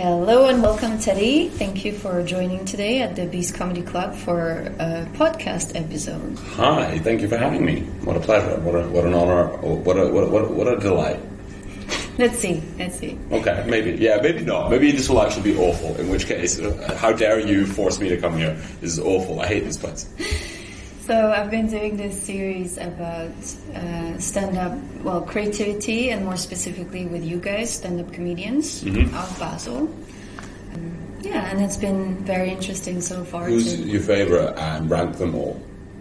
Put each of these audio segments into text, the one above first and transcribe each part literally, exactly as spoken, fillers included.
Hello and welcome, Teddy. Thank you for joining today at the Beast Comedy Club for a podcast episode. Hi, thank you for having me. What a pleasure. What a, what an honor. What a, what, a, what, a, what a delight. Let's see. Let's see. Okay, maybe. Yeah, maybe not. Maybe this will actually be awful, in which case, uh, how dare you force me to come here. This is awful. I hate this place. So I've been doing this series about uh, stand-up, well, creativity, and more specifically with you guys, stand-up comedians mm-hmm. out of Basel. Um, yeah, and it's been very interesting so far. Who's to... your favourite, and rank them all?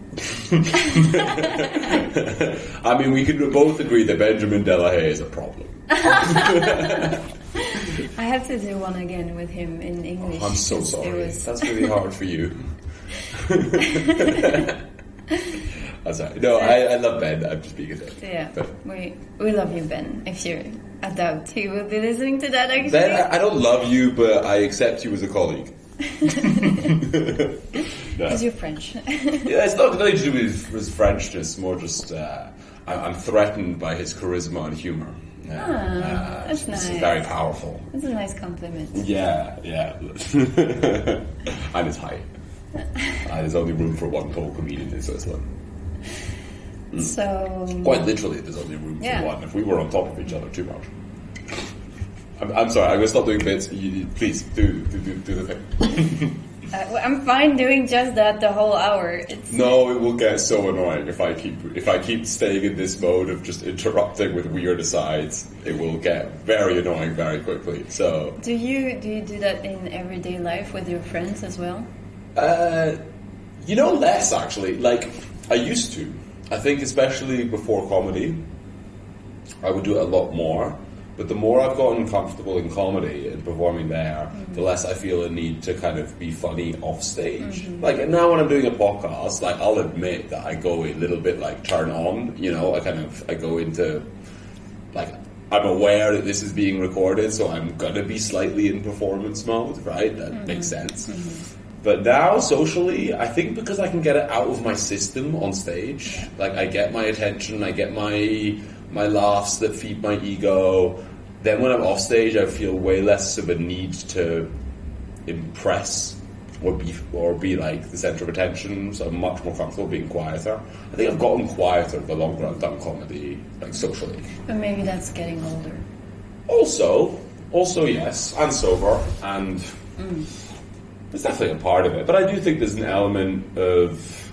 I mean, we could both agree that Benjamin Delahaye is a problem. I have to do one again with him in English. Oh, I'm so sorry. Was... That's really hard for you. I'm sorry. No, I, I love Ben. I'm just being a dick. Yeah, but. we we love you, Ben. If you're, I doubt he will be listening to that. Actually, Ben, I, I don't love you, but I accept you as a colleague. Because you're French. Yeah, it's not nothing to do with, with French. Just more, just uh, I, I'm threatened by his charisma and humour. Yeah, ah, uh, that's nice. It's very powerful. That's a nice compliment. Yeah, yeah. And his height. Uh, there's only room for one tall comedian in Switzerland. Mm. So quite literally, there's only room yeah. for one. If we were on top of each other too much. I'm, I'm sorry. I'm gonna stop doing bits. You, please do do do, do the thing. uh, well, I'm fine doing just that the whole hour. It's no, it will get so annoying if I keep if I keep staying in this mode of just interrupting with weird asides. It will get very annoying very quickly. So do you do you do that in everyday life with your friends as well? Uh, you know, less actually. Like I used to. I think especially before comedy, I would do it a lot more. But the more I've gotten comfortable in comedy and performing there, mm-hmm. the less I feel a need to kind of be funny off stage. Mm-hmm. Like now when I'm doing a podcast, like I'll admit that I go a little bit like turn on, you know, I kind of, I go into like, I'm aware that this is being recorded, so I'm gonna be slightly in performance mode, right? That mm-hmm. makes sense. Mm-hmm. But now, socially, I think because I can get it out of my system on stage, yeah. like I get my attention, I get my my laughs that feed my ego. Then when I'm off stage, I feel way less of a need to impress or be or be like the center of attention. So I'm much more comfortable being quieter. I think I've gotten quieter the longer I've done comedy, like socially. But maybe that's getting older. Also, also yes, and sober, and mm. it's definitely a part of it. But I do think there's an element of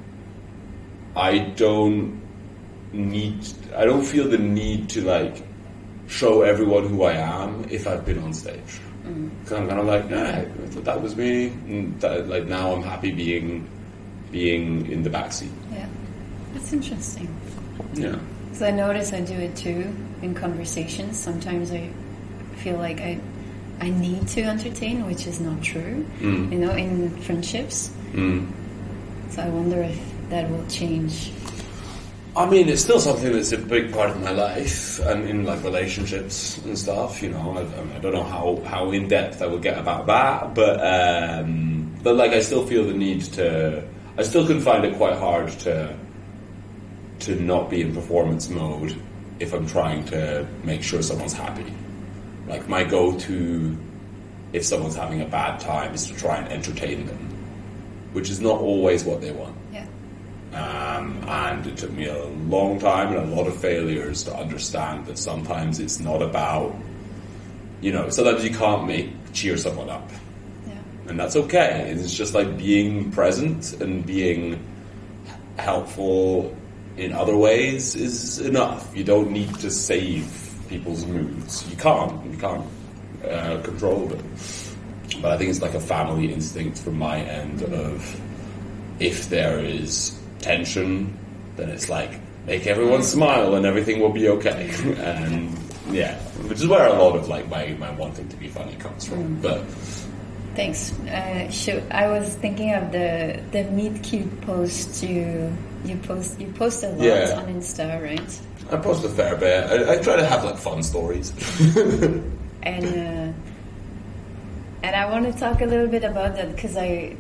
I don't need, I don't feel the need to like show everyone who I am if I've been on stage. Mm. Cause I'm kind of like, nah, that was me. And that, like now I'm happy being being in the backseat. Yeah, that's interesting. Yeah. Because I notice I do it too in conversations. Sometimes I feel like I I need to entertain, which is not true. Mm. You know, in friendships. Mm. So I wonder if that will change. I mean, it's still something that's a big part of my life, and in like relationships and stuff. You know, I, I don't know how, how in depth I will get about that, but um, but like I still feel the need to. I still can find it quite hard to to not be in performance mode if I'm trying to make sure someone's happy. Like my go-to, if someone's having a bad time, is to try and entertain them, which is not always what they want. Yeah. Um, and it took me a long time and a lot of failures to understand that sometimes it's not about, you know, sometimes you can't make cheer someone up. Yeah. And that's okay. It's just like being present and being helpful in other ways is enough. You don't need to save people's moods. You can't. You can't uh, control them. But I think it's like a family instinct from my end of if there is tension, then it's like make everyone smile and everything will be okay. And yeah, which is where a lot of like my, my wanting to be funny comes from. Mm. But thanks. Uh, shoot, I was thinking of the the meet cute post you you post you post a lot yeah. on Insta, right? I post a fair bit. I, I try to have like fun stories. and uh, and I want to talk a little bit about that because I,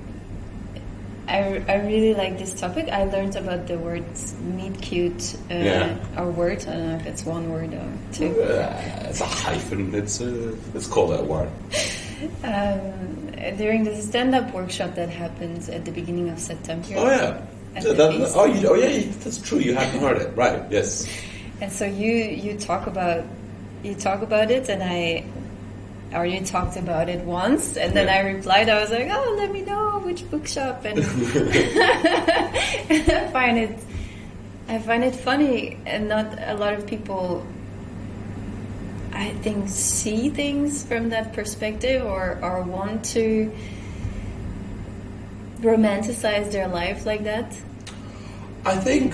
I I really like this topic. I learned about the word meet cute, uh, yeah. or word. I don't know if it's one word or two. Uh, it's a hyphen. It's a, let's call it a word. um, during the stand-up workshop that happened at the beginning of September. Oh yeah. So that, oh, you, oh yeah, that's true. You hadn't heard it, right? Yes. And so you you talk about you talk about it, and I, or you talked about it once, and then yeah. I replied. I was like, oh, let me know which bookshop, and, and I find it I find it funny, and not a lot of people, I think, see things from that perspective, or or want to romanticize their life like that. I think,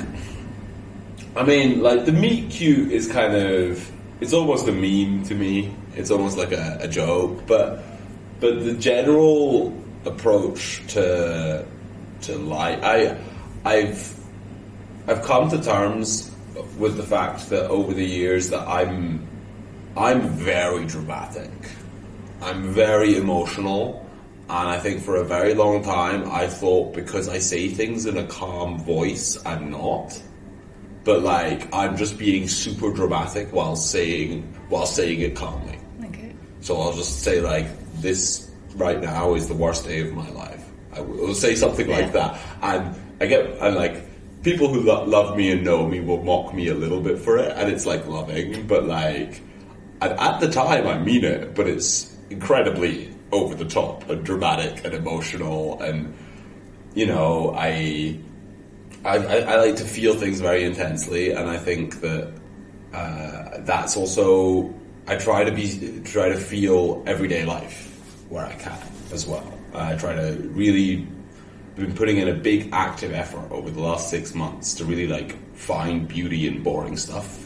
I mean, like, the meet cute is kind of, it's almost a meme to me. It's almost like a, a joke, but but the general approach to to life, I I've I've come to terms with the fact that over the years that I'm I'm very dramatic. I'm very emotional. And I think for a very long time, I thought because I say things in a calm voice, I'm not. But like, I'm just being super dramatic while saying while saying it calmly. Okay. So I'll just say like, this right now is the worst day of my life. I will say something yeah. like that. And I get, and like, people who lo- love me and know me will mock me a little bit for it. And it's like loving, but like, and at the time I mean it, but it's incredibly over the top and dramatic and emotional, and you know, I, I, I like to feel things very intensely, and I think that uh, that's also, I try to be try to feel everyday life where I can as well. I try to really been putting in a big active effort over the last six months to really like find beauty in boring stuff,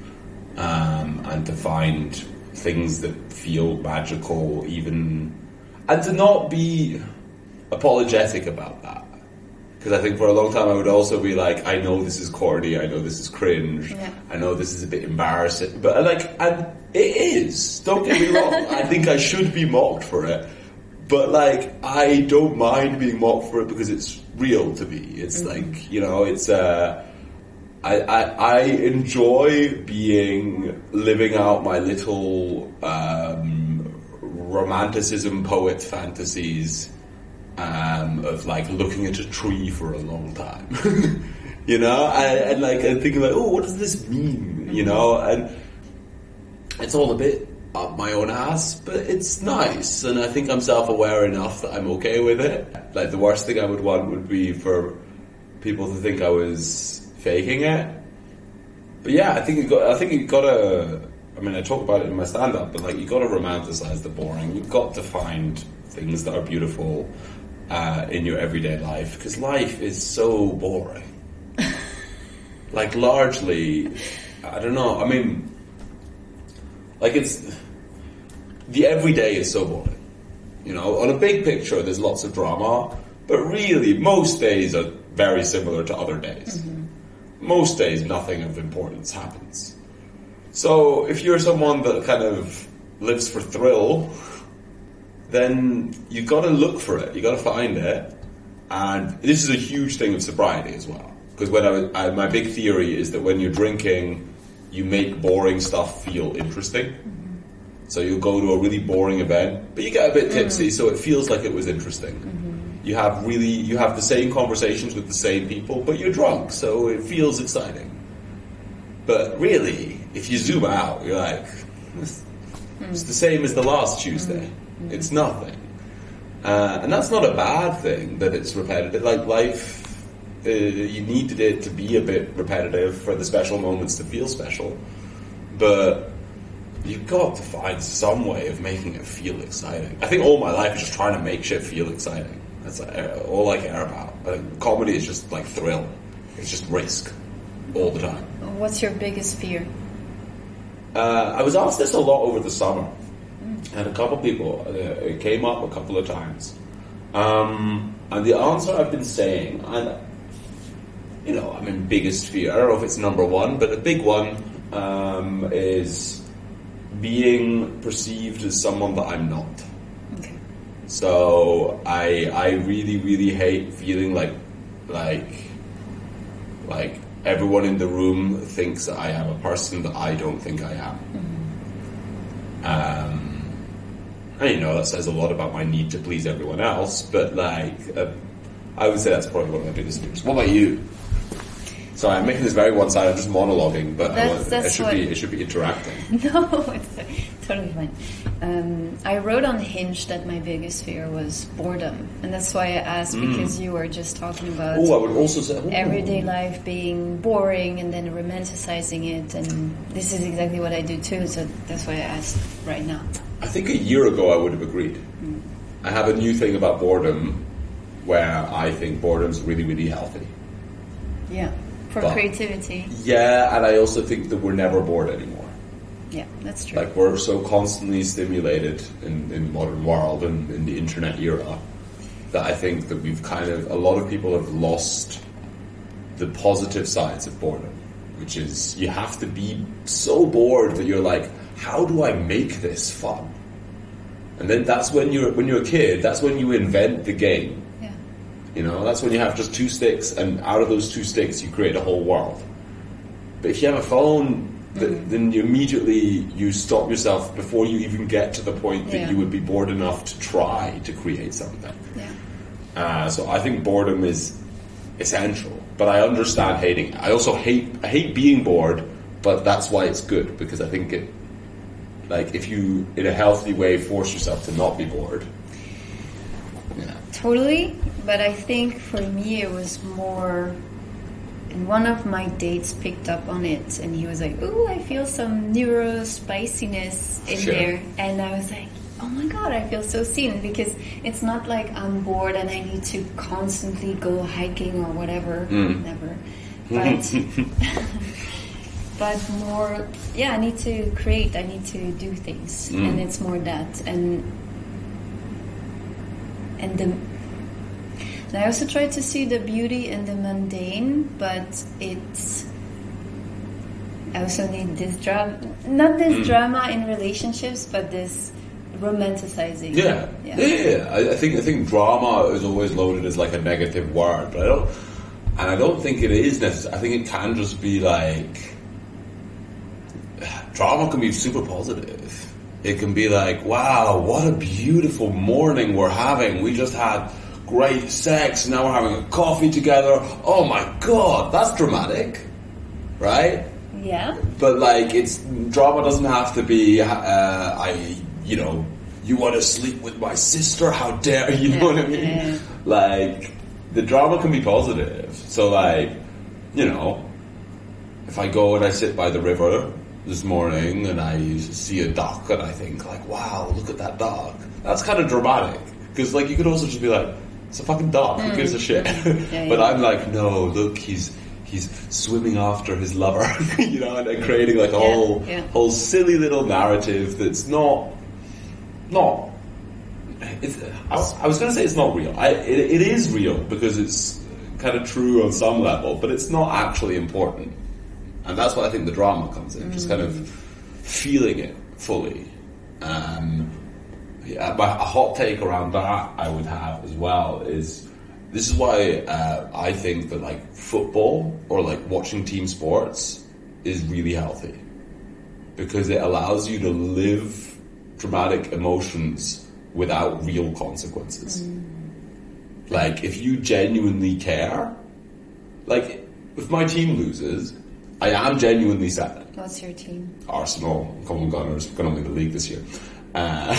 um, and to find things that feel magical, even, and to not be apologetic about that. Because I think for a long time I would also be like, I know this is corny, I know this is cringe, yeah. I know this is a bit embarrassing, but like, and it is. Don't get me wrong. I think I should be mocked for it, but like, I don't mind being mocked for it because it's real to me. It's mm-hmm. like, you know, it's uh I, I, I enjoy being, living out my little um, romanticism poet fantasies um, of like looking at a tree for a long time, you know, and, and like and thinking like, oh, what does this mean, you know, and it's all a bit up my own ass, but it's nice, and I think I'm self-aware enough that I'm okay with it. Like, the worst thing I would want would be for people to think I was faking it. But yeah, I think you got. I think you gotta. I mean, I talk about it in my stand-up, but like, you gotta romanticize the boring. You've got to find things that are beautiful uh, in your everyday life, because life is so boring. Like, largely, I don't know. I mean, like, it's the everyday is so boring. You know, on a big picture, there's lots of drama, but really, most days are very similar to other days. Mm-hmm. Most days, nothing of importance happens. So if you're someone that kind of lives for thrill, then you got to look for it. You got to find it. And this is a huge thing of sobriety as well. Because when I, was, I, my big theory is that when you're drinking, you make boring stuff feel interesting. Mm-hmm. So you go to a really boring event, but you get a bit tipsy, mm-hmm. so it feels like it was interesting. Mm-hmm. You have really, you have the same conversations with the same people, but you're drunk, so it feels exciting. But really, if you zoom out, you're like, it's, mm. it's the same as the last Tuesday. Mm. It's nothing. Uh, and that's not a bad thing, that it's repetitive. Like, life, uh, you needed it to be a bit repetitive for the special moments to feel special. But you've got to find some way of making it feel exciting. I think all my life is just trying to make shit feel exciting. That's all I care about. I think comedy is just like thrill. It's just risk all the time. What's your biggest fear? Uh, I was asked this a lot over the summer, mm. and a couple of people, uh, it came up a couple of times. Um, and the answer I've been saying, and you know, I mean, biggest fear, I don't know if it's number one, but a big one um, is being perceived as someone that I'm not. Okay. So I I really really hate feeling like like like everyone in the room thinks that I am a person that I don't think I am. Mm-hmm. Um, And you know, that says a lot about my need to please everyone else, but like, uh, I would say that's probably one of my biggest fears. What about you? Sorry, I'm making this very one-sided. I'm just monologuing, but that's, I want, that's it should what, be it should be interacting. No, it's totally fine. Um, I wrote on Hinge that my biggest fear was boredom, and that's why I asked mm. because you were just talking about. Oh, I would also say ooh. everyday life being boring and then romanticizing it, and this is exactly what I do too. So that's why I asked right now. I think a year ago I would have agreed. Mm. I have a new thing about boredom, where I think boredom's really, really healthy. Yeah. For but, creativity. Yeah, and I also think that we're never bored anymore. Yeah, that's true. Like, we're so constantly stimulated in, in the modern world and in the internet era that I think that we've kind of, a lot of people have lost the positive sides of boredom, which is you have to be so bored that you're like, how do I make this fun? And then that's when you're, when you're a kid, that's when you invent the game. You know, that's when you have just two sticks, and out of those two sticks, you create a whole world. But if you have a phone, th- mm-hmm. then you immediately you stop yourself before you even get to the point that yeah. you would be bored enough to try to create something. Yeah. Uh, so I think boredom is essential, but I understand hating it. I also hate I hate being bored, but that's why it's good, because I think it, like, if you in a healthy way force yourself to not be bored. Yeah. Totally. But I think for me it was more, and one of my dates picked up on it, and he was like, ooh, I feel some neuro spiciness in sure. there. And I was like, oh my god, I feel so seen, because it's not like I'm bored and I need to constantly go hiking or whatever. Mm. Never. But, but more, yeah, I need to create, I need to do things. Mm. And it's more that. And, and the... And I also try to see the beauty in the mundane, but it's... I also need this drama, not this mm. drama in relationships, but this romanticizing. Yeah, yeah, yeah. yeah. I, I think I think drama is always loaded as like a negative word, but I don't, and I don't think it is necessary. I think it can just be like, drama can be super positive. It can be like, wow, what a beautiful morning we're having. We just had great sex, now we're having a coffee together. Oh my god, that's dramatic, right? Yeah. But like, it's drama doesn't have to be. Uh, I, you know, you want to sleep with my sister? How dare you? Know yeah, what I mean? Yeah. Like, the drama can be positive. So like, you know, if I go and I sit by the river this morning and I see a duck and I think like, wow, look at that duck. That's kind of dramatic, because like you could also just be like, it's a fucking duck. Mm. Who gives a shit? Yeah, but yeah. I'm like, no, look, he's he's swimming after his lover, you know, and they're creating like a yeah, whole yeah. whole silly little narrative that's not not. It's, I, was, I was going to say it's not real. I, it, it is real because it's kind of true on some level, but it's not actually important, and that's why I think the drama comes in, mm. just kind of feeling it fully. Um, yeah, my, a hot take around that I would have as well is, this is why uh, I think that like football or like watching team sports is really healthy, because it allows you to live dramatic emotions without real consequences. Mm. Like, if you genuinely care, like if my team loses, I am genuinely sad. What's your team? Arsenal, Common Gunners, going to win the league this year. Uh,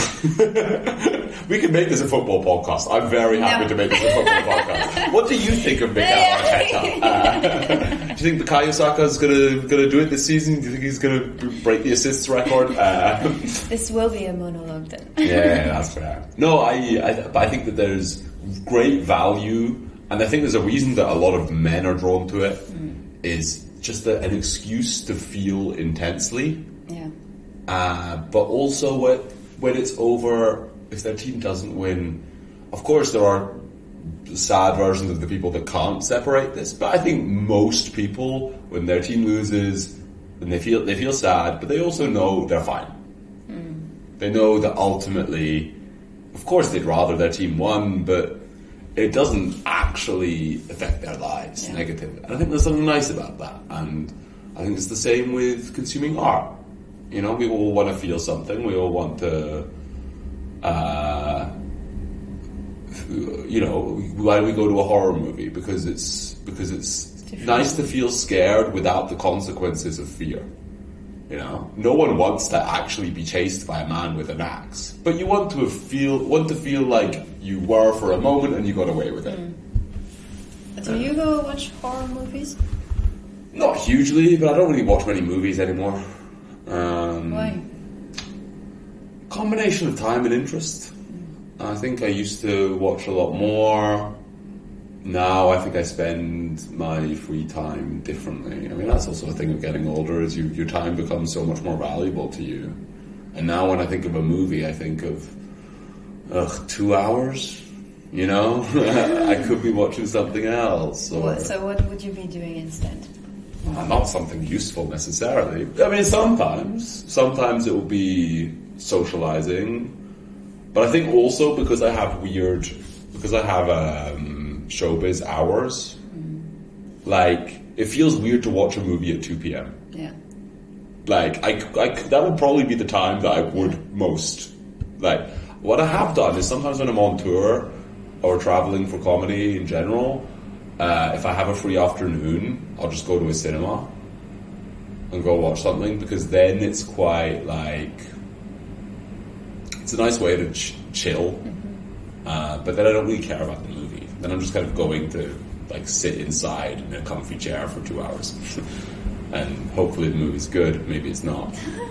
we can make this a football podcast. I'm very happy no. to make this a football podcast. What do you think of Mikel Arteta? Uh, do you think Bukayo Saka is gonna gonna do it this season? Do you think he's gonna break the assists record? Uh, this will be a monologue then. Yeah, that's fair. No, I, I I think that there's great value, and I think there's a reason that a lot of men are drawn to it. Mm. Is just a, an excuse to feel intensely. Yeah. Uh, but also what. When it's over, if their team doesn't win, of course there are sad versions of the people that can't separate this, but I think most people, when their team loses, then they feel they feel sad, but they also know they're fine. Mm. They know that ultimately, of course they'd rather their team won, but it doesn't actually affect their lives yeah. negatively. And I think there's something nice about that, and I think it's the same with consuming art. You know, we all want to feel something. We all want to uh, you know, why do we go to a horror movie? Because it's because it's nice to feel scared without the consequences of fear. You know, no one wants to actually be chased by a man with an axe, but you want to feel want to feel like you were for a moment and you got away with it. Mm. Do you go watch horror movies? Not hugely, but I don't really watch many movies anymore. Um, Why? Combination of time and interest. I think I used to watch a lot more. Now I think I spend my free time differently. I mean, that's also a thing of getting older, is you, your time becomes so much more valuable to you. And now when I think of a movie, I think of, ugh, two hours? You know? I could be watching something else. Or, What, so what would you be doing instead? uh, not something useful necessarily. I mean, sometimes. Sometimes it will be socializing. But I think also because I have weird... Because I have... Um, showbiz hours, mm. like it feels weird to watch a movie at two p.m. Yeah, like I, I that would probably be the time that I would yeah. most like. What I have done is sometimes when I'm on tour or traveling for comedy in general, uh, if I have a free afternoon, I'll just go to a cinema and go watch something, because then it's quite like it's a nice way to ch- chill. Mm-hmm. Uh, but then I don't really care about the movie. Then I'm just kind of going to like sit inside in a comfy chair for two hours, and hopefully the movie's good. Maybe it's not.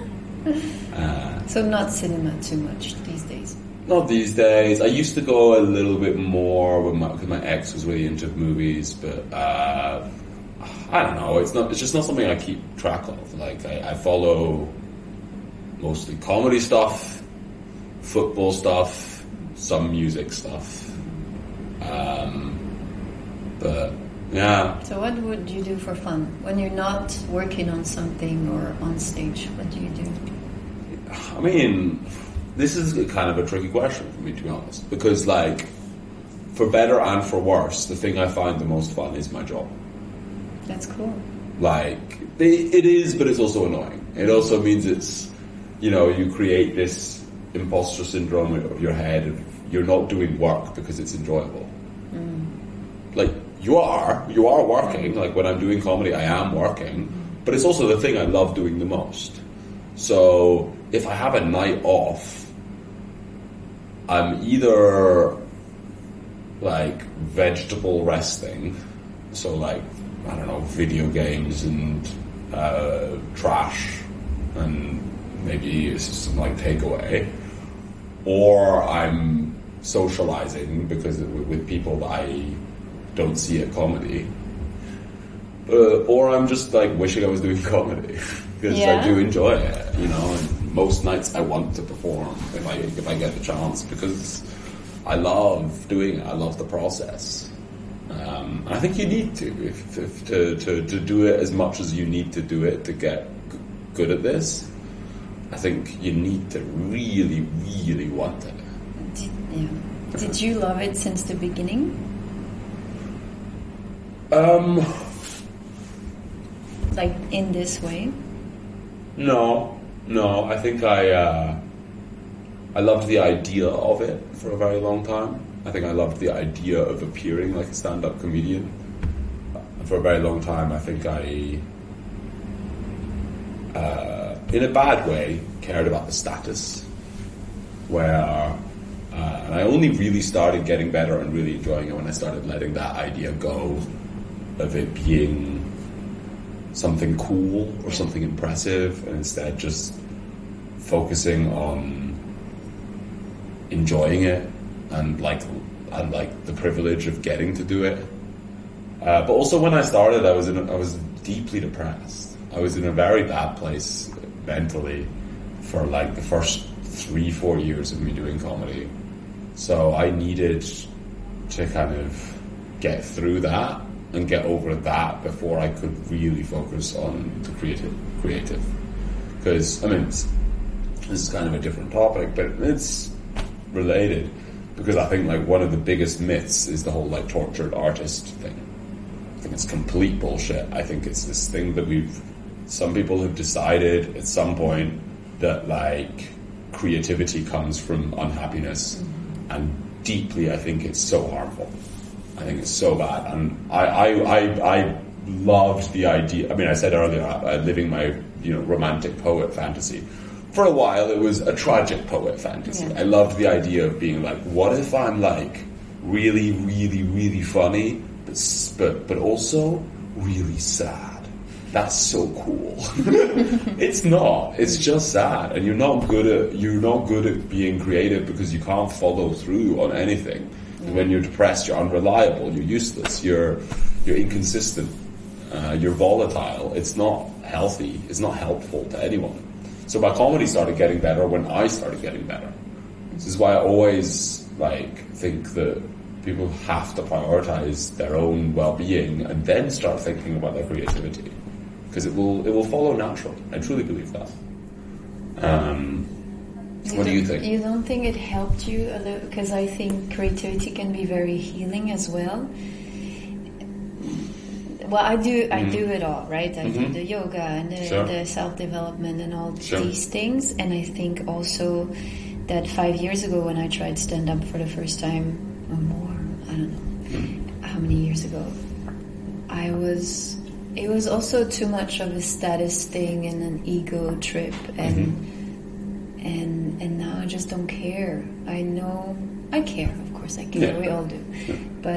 Uh, so not cinema too much these days. Not these days. I used to go a little bit more when my because my ex was really into movies, but uh, I don't know. It's not. It's just not something I keep track of. Like I, I follow mostly comedy stuff, football stuff, some music stuff. Um, but yeah. So what would you do for fun when you're not working on something or on stage? What do you do? I mean, this is kind of a tricky question for me, to be honest, because like, for better and for worse, the thing I find the most fun is my job. That's cool. Like, it is, but it's also annoying. It also means it's, you know, you create this imposter syndrome of your head of you're not doing work because it's enjoyable. Mm. Like, you are. You are working. Like, when I'm doing comedy, I am working. But it's also the thing I love doing the most. So, if I have a night off, I'm either, like, vegetable resting. So, like, I don't know, video games and uh, trash and maybe some, like, takeaway. Or I'm socializing because with people that I don't see at comedy, uh, or I'm just like wishing I was doing comedy because yeah. I do enjoy it, you know. And most nights I want to perform if I if I get the chance, because I love doing it. I love the process. Um, I think you need to if, if to, to to do it as much as you need to do it to get g- good at this. I think you need to really, really want it. Did, yeah. Did you love it since the beginning? Um, like in this way? No, no. I think I uh, I loved the idea of it for a very long time. I think I loved the idea of appearing like a stand-up comedian. For a very long time, I think I, uh, in a bad way, cared about the status. Where Uh, and I only really started getting better and really enjoying it when I started letting that idea go of it being something cool or something impressive, and instead just focusing on enjoying it and like and like the privilege of getting to do it. Uh, but also when I started, I was in a, I was deeply depressed. I was in a very bad place mentally for like the first three, four years of me doing comedy. So I needed to kind of get through that and get over that before I could really focus on the creative. Creative, because I mean, it's, this is kind of a different topic, but it's related. Because I think like one of the biggest myths is the whole like tortured artist thing. I think it's complete bullshit. I think it's this thing that we've, some people have decided at some point that like creativity comes from unhappiness, mm-hmm. and deeply, I think it's so harmful. I think it's so bad, and I, I, I, I loved the idea. I mean, I said earlier, I, I living my, you know, romantic poet fantasy. For a while, it was a tragic poet fantasy. Yeah. I loved the idea of being like, what if I'm like really, really, really funny, but but but also really sad? That's so cool. It's not. It's just sad, and you're not good at you're not good at being creative because you can't follow through on anything. When you're depressed, you're unreliable, you're useless, you're you're inconsistent, uh, you're volatile. It's not healthy. It's not helpful to anyone. So my comedy started getting better when I started getting better. This is why I always like think that people have to prioritize their own well-being and then start thinking about their creativity, because it will it will follow naturally. I truly believe that. Um, You what do you think? You don't think it helped you a little? Because I think creativity can be very healing as well. Well, I do. I mm-hmm. do it all, right? I mm-hmm. do the yoga and the, sure. the self-development and all sure. these things. And I think also that five years ago when I tried stand-up for the first time, or more, I don't know mm-hmm. how many years ago, I was. It was also too much of a status thing and an ego trip and. Mm-hmm. And and now I just don't care. I know I care, of course I care. Yeah. We all do. Yeah. But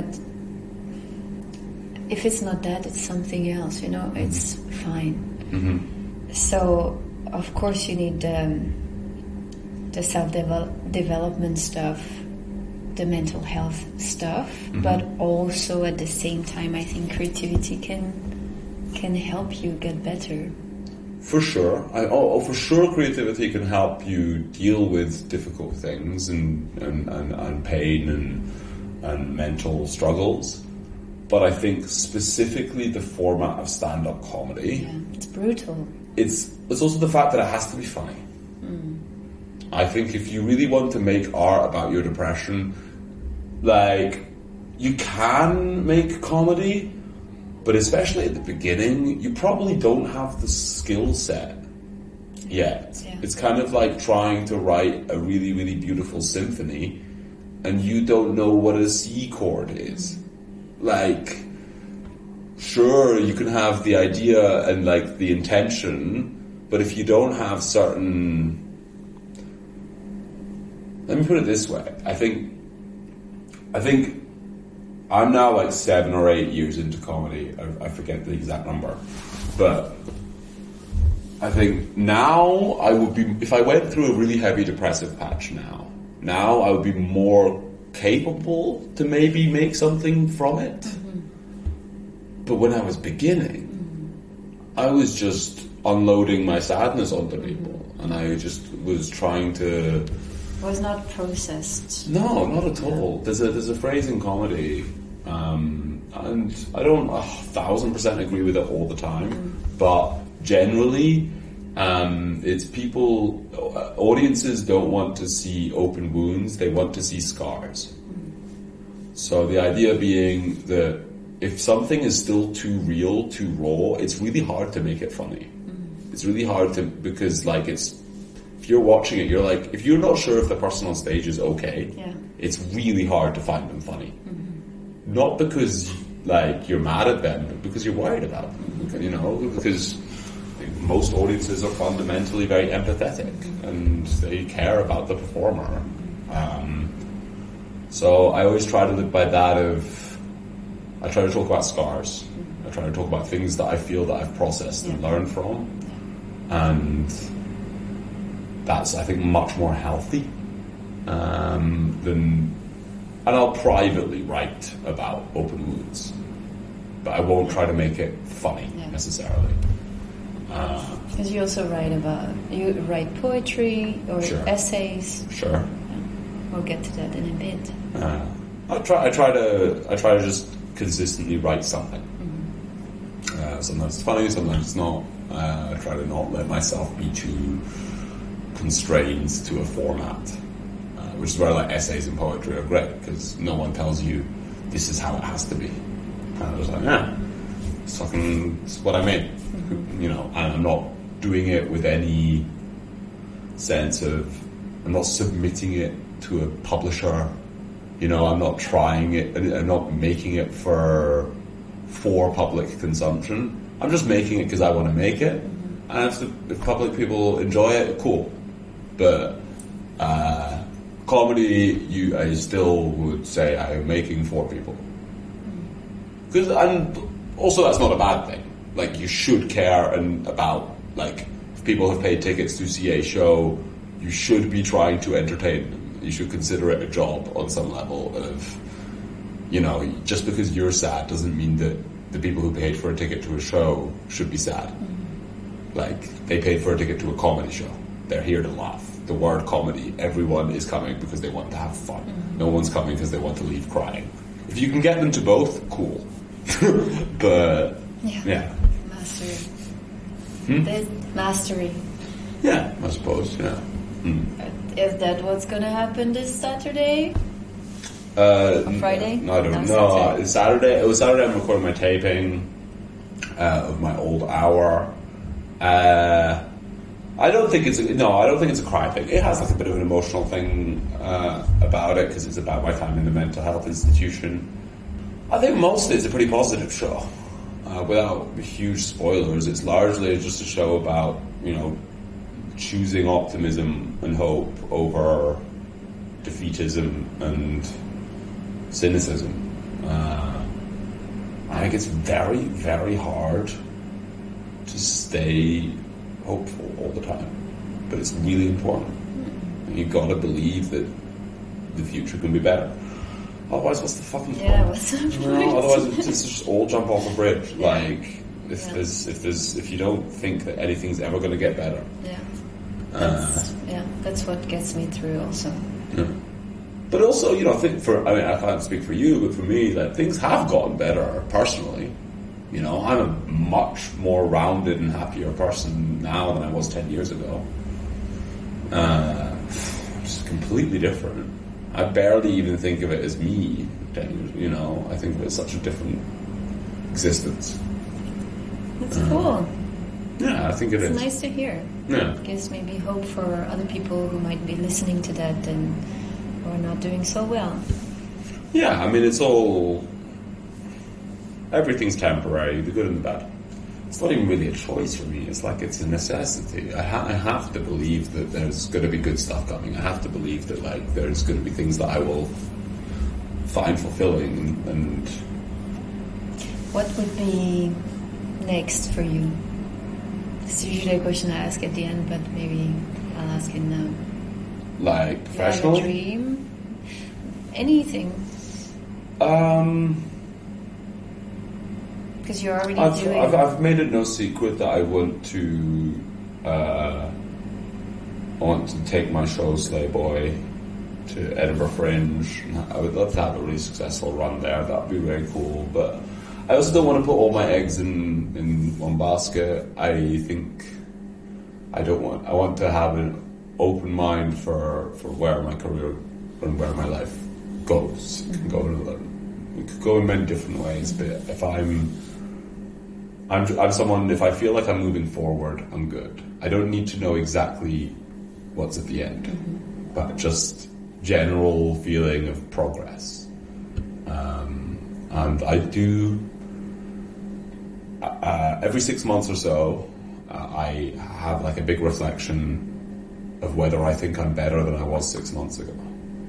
if it's not that, it's something else. You know, mm-hmm. it's fine. Mm-hmm. So of course you need um, the self development stuff, the mental health stuff, mm-hmm. but also at the same time, I think creativity can can help you get better. For sure. I, oh, for sure creativity can help you deal with difficult things and, and, and, and pain and, and mental struggles. But I think specifically the format of stand-up comedy... Yeah, it's brutal. It's, it's also the fact that it has to be funny. Mm. I think if you really want to make art about your depression, like, you can make comedy... But especially at the beginning, you probably don't have the skill set yet. Yeah. It's kind of like trying to write a really, really beautiful symphony and you don't know what a C chord is. Like, sure, you can have the idea and like the intention, but if you don't have certain... Let me put it this way. I think... I think... I'm now like seven or eight years into comedy. I, I forget the exact number. But I think now I would be, if I went through a really heavy depressive patch now, now I would be more capable to maybe make something from it. Mm-hmm. But when I was beginning, mm-hmm. I was just unloading my sadness onto people. Mm-hmm. And I just was trying to... Was not processed. No, not at all. There's a there's a phrase in comedy, um, and I don't a thousand percent agree with it all the time, mm. but generally, um, it's people, audiences don't want to see open wounds; they want to see scars. Mm. So the idea being that if something is still too real, too raw, it's really hard to make it funny. Mm. It's really hard to because like it's. If you're watching it, you're like, if you're not sure if the person on stage is okay, yeah. it's really hard to find them funny. Mm-hmm. Not because like you're mad at them, but because you're worried about them. You know, because most audiences are fundamentally very empathetic mm-hmm. and they care about the performer. Um, so I always try to live by that of, I try to talk about scars. Mm-hmm. I try to talk about things that I feel that I've processed yeah. and learned from. Yeah. And that's, I think, much more healthy um, than... And I'll privately write about open wounds, but I won't try to make it funny, yeah. necessarily. Because uh, you also write about... You write poetry or sure. essays. Sure. Yeah. We'll get to that in a bit. Uh, I try I try to I try to just consistently write something. Mm-hmm. Uh, sometimes it's funny, sometimes it's not. Uh, I try to not let myself be too... constrained to a format, uh, which is where like essays and poetry are great because no one tells you this is how it has to be. And I was like, yeah, it's fucking it's what I made, mm-hmm. you know. And I'm not doing it with any sense of I'm not submitting it to a publisher. You know, I'm not trying it, and I'm not making it for for public consumption. I'm just making it because I want to make it, mm-hmm. and if, the, if public people enjoy it, cool. But uh, comedy, you, I still would say I'm making for people. Because, and also that's not a bad thing. Like, you should care and about, like, if people have paid tickets to see a show, you should be trying to entertain them. You should consider it a job on some level of, you know, just because you're sad doesn't mean that the people who paid for a ticket to a show should be sad. Mm-hmm. Like, they paid for a ticket to a comedy show. They're here to laugh. The word comedy, everyone is coming because they want to have fun. Mm-hmm. No one's coming because they want to leave crying. If you can get them to both, cool. But, yeah. yeah. Mastery. Hmm? There's mastery. Yeah, I suppose, yeah. Hmm. Is that what's going to happen this Saturday? Uh, or Friday? No, I don't no, know. Saturday. It's Saturday. It was Saturday. I'm recording my taping uh, of my old hour. Uh, I don't think it's a, no. I don't think it's a cry thing. It has like a bit of an emotional thing uh, about it because it's about my time in the mental health institution. I think mostly it's a pretty positive show. Uh, without huge spoilers, it's largely just a show about, you know, choosing optimism and hope over defeatism and cynicism. Uh, I think it's very, very hard to stay hopeful all the time, but it's really important. You've got to believe that the future can be better. Otherwise, what's the fucking point? Yeah, what's the point? No, otherwise, it's it's just all jump off a bridge. Yeah. Like, if Yeah. there's if there's if you don't think that anything's ever going to get better. Yeah. That's, uh, yeah, that's what gets me through also. Yeah. But also, you know, I think for, I mean, I can't speak for you, but for me, like, things have gotten better personally. You know, I'm a much more rounded and happier person now than I was ten years ago. Uh, it's completely different. I barely even think of it as me ten years, you know, I think of it as such a different existence. That's uh, cool. Yeah, I think it it's is. It's nice to hear. Yeah. It gives maybe hope for other people who might be listening to that and who are not doing so well. Yeah, I mean, it's all... Everything's temporary, the good and the bad. It's not even really a choice for me. It's like it's a necessity. I, ha- I have to believe that there's going to be good stuff coming. I have to believe that, like, there's going to be things that I will find fulfilling and... and what would be next for you? It's usually a question I ask at the end, but maybe I'll ask it now. Like, professionally? Do you have a dream? Anything. Um... Because you're already I've, doing... I've, I've made it no secret that I want to... Uh, I want to take my show, Slay Boy, to Edinburgh Fringe. I would love to have a really successful run there. That would be very cool, but... I also don't want to put all my eggs in, in one basket. I think I don't want. I want to have an open mind for, for where my career and where my life goes. It can go in a, it could go in many different ways. But if I'm, I'm, I'm someone. If I feel like I'm moving forward, I'm good. I don't need to know exactly what's at the end, mm-hmm. but just general feeling of progress. Um, and I do. Uh, every six months or so, uh, I have like a big reflection of whether I think I'm better than I was six months ago.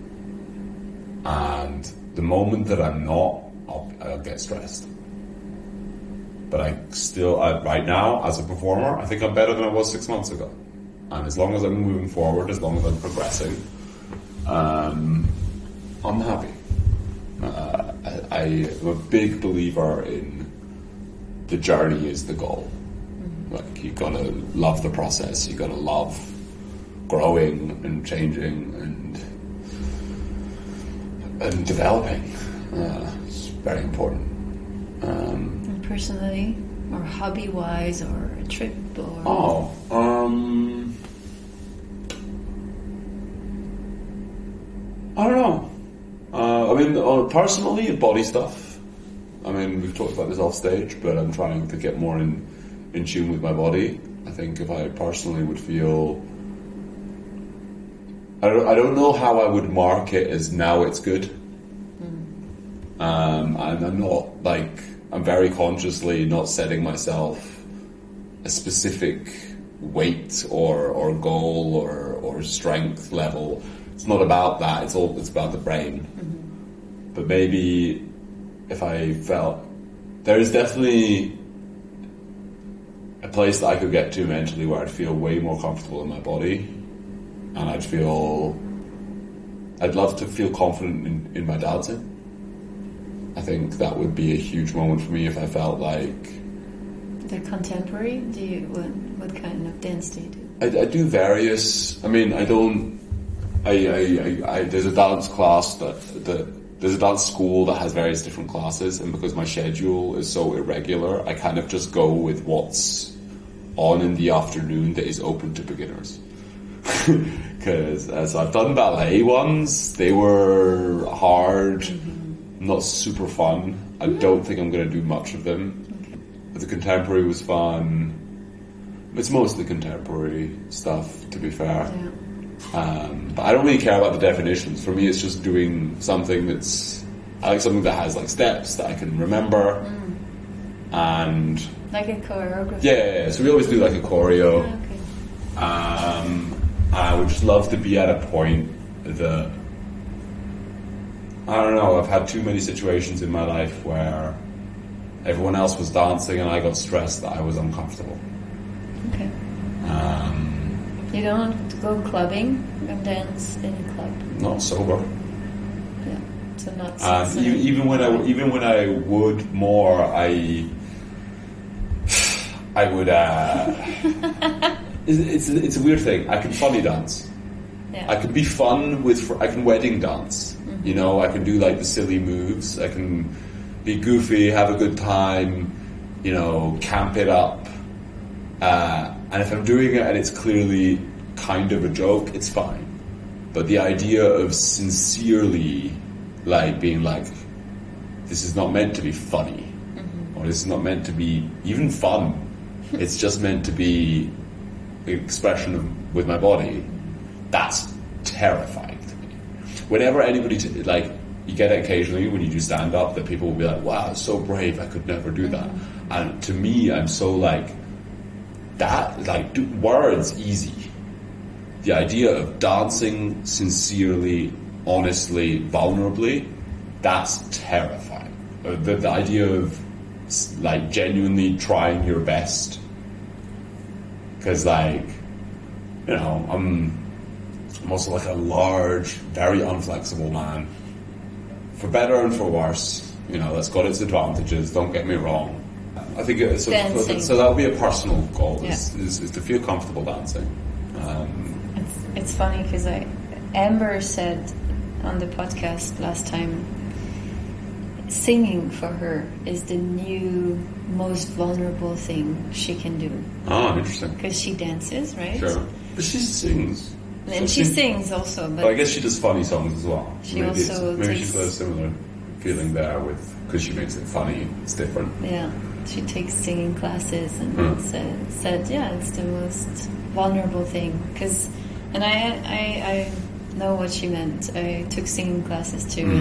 And the moment that I'm not, I'll, I'll get stressed. But I still, I, right now, as a performer, I think I'm better than I was six months ago. And as long as I'm moving forward, as long as I'm progressing, um, I'm happy. Uh, I, I am a big believer in the journey is the goal. Mm-hmm. Like, you gotta love the process. You gotta love growing and changing and and developing. Uh, it's very important. Um, and personally, or hobby-wise, or a trip, or oh, um, I don't know. Uh, I mean, uh, personally, body stuff. I mean, we've talked about this off stage, but I'm trying to get more in, in tune with my body. I think if I personally would feel I don't, I don't know how I would mark it as now it's good. Mm. Um, and I'm not like, I'm very consciously not setting myself a specific weight or, or goal or, or strength level. It's not about that, it's all, it's about the brain. Mm-hmm. But maybe if I felt, there is definitely a place that I could get to mentally where I'd feel way more comfortable in my body, and I'd feel, I'd love to feel confident in, in my dancing. I think that would be a huge moment for me if I felt like... The contemporary? Do you, what, what kind of dance do you do? I, I do various, I mean, I don't, I, I, I, I there's a dance class that, that, there's a dance school that has various different classes, and because my schedule is so irregular, I kind of just go with what's on in the afternoon that is open to beginners. Because as I've done ballet ones, they were hard, mm-hmm. not super fun. I don't think I'm going to do much of them. Okay. But the contemporary was fun. It's mostly contemporary stuff, to be fair. Yeah. Um, but I don't really care about the definitions. For me, it's just doing something that's... I like something that has like steps that I can remember. Mm. And... Like a choreography? Yeah, yeah, yeah, so we always do like a choreo. Yeah, okay. Um, I would just love to be at a point that... I don't know, I've had too many situations in my life where everyone else was dancing and I got stressed that I was uncomfortable. Okay. Um... You don't go clubbing and dance in a club? Not sober. Yeah, so not. Uh, even, even when I even when I would more, I I would. Uh, it's, it's it's a weird thing. I can funny dance. Yeah. I can be fun with. I can wedding dance. Mm-hmm. You know, I can do like the silly moves. I can be goofy, have a good time. You know, camp it up. Uh, and if I'm doing it and it's clearly kind of a joke, it's fine. But the idea of sincerely, like, being like, this is not meant to be funny, mm-hmm. or this is not meant to be even fun. It's just meant to be the expression of, with my body. That's terrifying to me. Whenever anybody, t- like, you get it occasionally when you do stand-up that people will be like, wow, so brave, I could never do that. Mm-hmm. And to me, I'm so like, that, like, do, words easy. The idea of dancing sincerely, honestly, vulnerably, that's terrifying. Uh, the, the idea of, like, genuinely trying your best. Because, like, you know, I'm, I'm also like a large, very unflexible man. For better and for worse. You know, that's got its advantages, don't get me wrong. I think it's so, so that'll be a personal goal, yeah. is, is, is to feel comfortable dancing. Um, it's, it's funny because I Amber said on the podcast last time, singing for her is the new most vulnerable thing she can do. Oh, interesting. Because she dances, right? Sure. But she sings. And so she, she sings also. But, but I guess she does funny songs as well. She maybe also maybe takes, she's got a similar feeling there with, because she makes it funny. It's different. Yeah. She takes singing classes and mm. said, said, yeah, it's the most vulnerable thing. Cause, and I, I, I know what she meant. I took singing classes too, mm.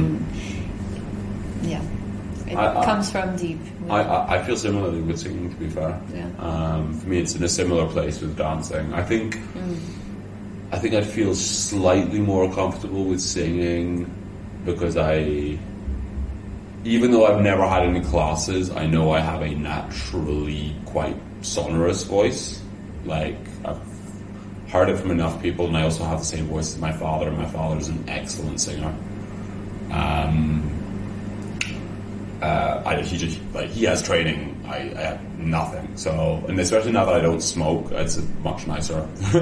and yeah, it I, comes I, from deep. I, I, I feel similarly with singing, to be fair. Yeah. Um, for me, it's in a similar place with dancing. I think, mm. I think I'd feel slightly more comfortable with singing because I. Even though I've never had any classes, I know I have a naturally quite sonorous voice. Like, I've heard it from enough people, and I also have the same voice as my father, and my father is an excellent singer. Um, uh, I, he just, like, he has training, I, I have nothing. So, and especially now that I don't smoke, it's much nicer.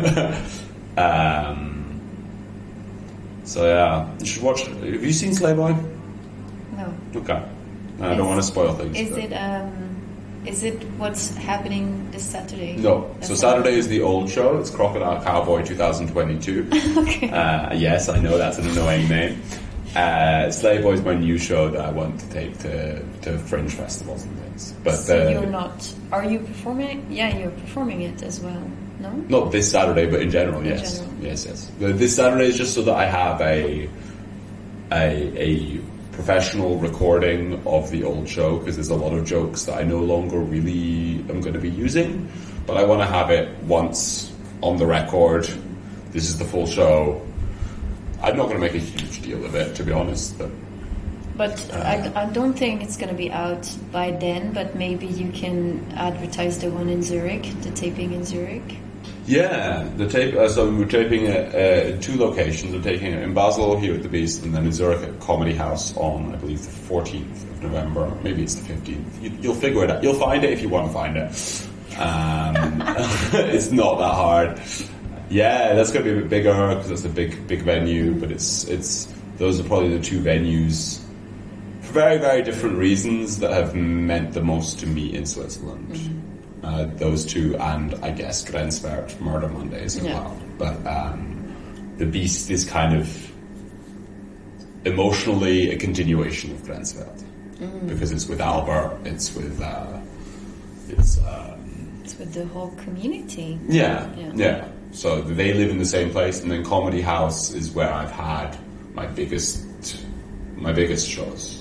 um, so yeah, you should watch, have you seen Slayboy? No. Okay. I is, don't want to spoil things. Is but. it um, is it what's happening this Saturday? No. So Saturday is the old show. It's Crocodile Cowboy twenty twenty-two. Okay. Uh, yes, I know that's an annoying name. Uh, Slayboy is my new show that I want to take to, to fringe festivals and things. But so uh, you're not. Are you performing it? Yeah, you're performing it as well. No? Not this Saturday, but in general, in yes. General. Yes, yes. This Saturday is just so that I have a a, a professional recording of the old show, because there's a lot of jokes that I no longer really am going to be using, but I want to have it once on the record. This is the full show. I'm not going to make a huge deal of it, to be honest, but But uh, I, I don't think it's going to be out by then, but maybe you can advertise the one in Zurich, the taping in Zurich. yeah, the tape. Uh, so we're taping it uh, in two locations. We're taking it in Basel here at the Beast, and then in Zurich at Comedy House on, I believe, the fourteenth of November. Maybe it's the fifteenth. You, you'll figure it out. You'll find it if you want to find it. Um, it's not that hard. Yeah, that's going to be a bit bigger because it's a big, big venue. But it's it's those are probably the two venues, for very, very different reasons, that have meant the most to me in Switzerland. Mm-hmm. Uh, those two, and I guess Grenzwert, Murder Mondays as yeah. well. But um, the Beast is kind of emotionally a continuation of Grenzwert, mm-hmm. because it's with Albert, it's with uh, it's um, it's with the whole community. Yeah, yeah, yeah. So they live in the same place, and then Comedy House is where I've had my biggest my biggest shows.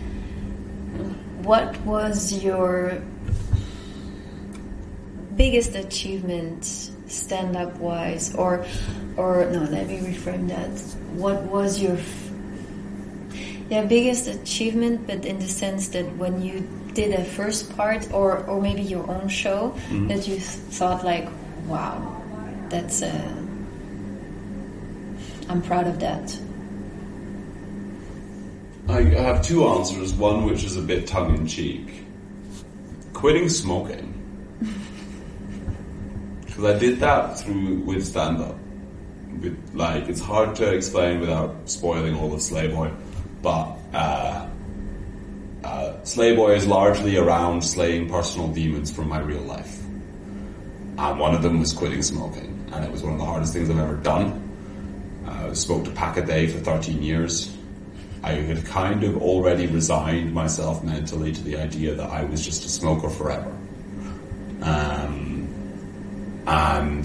What was your biggest achievement stand-up wise, or or no, let me reframe that. What was your f- yeah biggest achievement, but in the sense that when you did a first part, or or maybe your own show, mm-hmm. that you thought like, wow, that's uh, I'm proud of that. I have two answers, one which is a bit tongue-in-cheek. Quitting smoking. Because I did that through with stand-up. With, like, it's hard to explain without spoiling all of Slayboy, but uh, uh, Slayboy is largely around slaying personal demons from my real life. And one of them was quitting smoking, and it was one of the hardest things I've ever done. Uh, I smoked a pack a day for thirteen years. I had kind of already resigned myself mentally to the idea that I was just a smoker forever. Um, and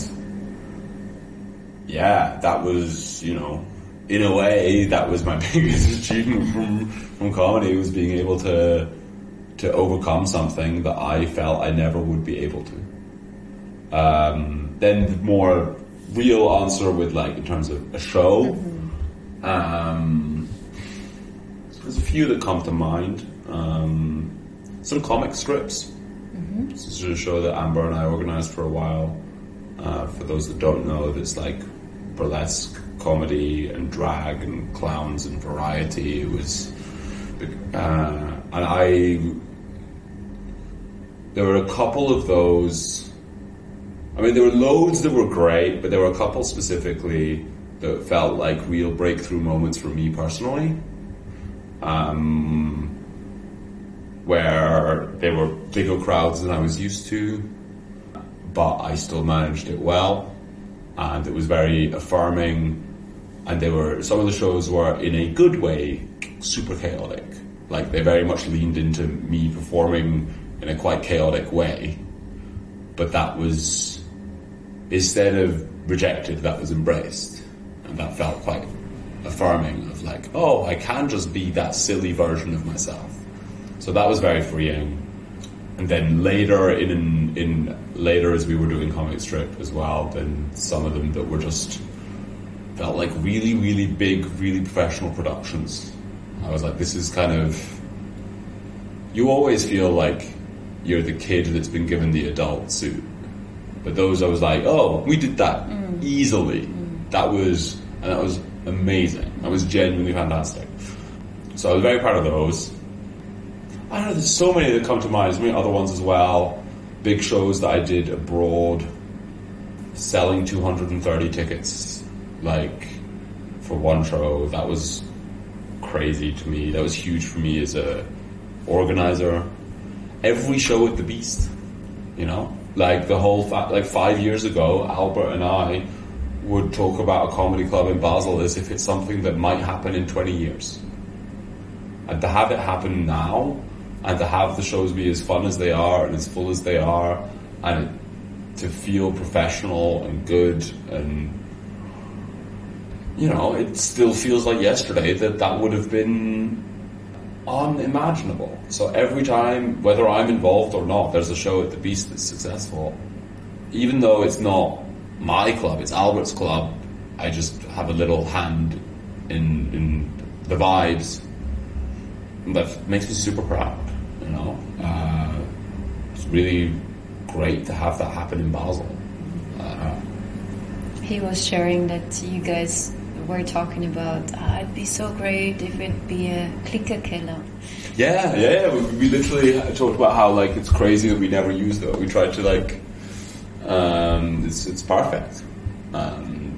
yeah, that was, you know, in a way, that was my biggest achievement from, from comedy, was being able to to overcome something that I felt I never would be able to. Um, then the more real answer with, like, in terms of a show, mm-hmm. um, there's a few that come to mind. Um, some comic strips. Mm-hmm. This is a show that Amber and I organised for a while. Uh, for those that don't know, it's like burlesque comedy and drag and clowns and variety. It was, uh, and I. There were a couple of those. I mean, there were loads that were great, but there were a couple specifically that felt like real breakthrough moments for me personally. Um, where they were bigger crowds than I was used to, but I still managed it well, and it was very affirming. And they were, some of the shows were, in a good way, super chaotic. Like, they very much leaned into me performing in a quite chaotic way, but that was, instead of rejected, that was embraced, and that felt quite affirming, of like, oh, I can just be that silly version of myself. So that was very freeing. And then later, in, in in later as we were doing comic strip as well, then some of them that were just felt like really, really big, really professional productions. I was like, this is kind of, you always feel like you're the kid that's been given the adult suit. But those, I was like, oh, we did that mm. easily. Mm. That was, and that was amazing. That was genuinely fantastic. So I was very proud of those. I don't know, there's so many that come to mind. There's many other ones as well. Big shows that I did abroad, selling two hundred thirty tickets, like, for one show. That was crazy to me. That was huge for me as a organizer. Every show at the Beast, you know? Like, the whole, fa- like, five years ago, Albert and I would talk about a comedy club in Basel as if it's something that might happen in twenty years. And to have it happen now, and to have the shows be as fun as they are and as full as they are, and to feel professional and good, and you know, it still feels like yesterday that that would have been unimaginable. So every time, whether I'm involved or not, there's a show at the Beast that's successful. Even though it's not my club, it's Albert's club, I just have a little hand in in the vibes. That makes me super proud, you know. Uh, it's really great to have that happen in Basel. Uh, he was sharing that you guys were talking about, ah, it'd be so great if it'd be a Klickerkeller. Yeah, yeah, we, we literally talked about how like it's crazy that we never used it. We tried to like, um, it's it's perfect. Um,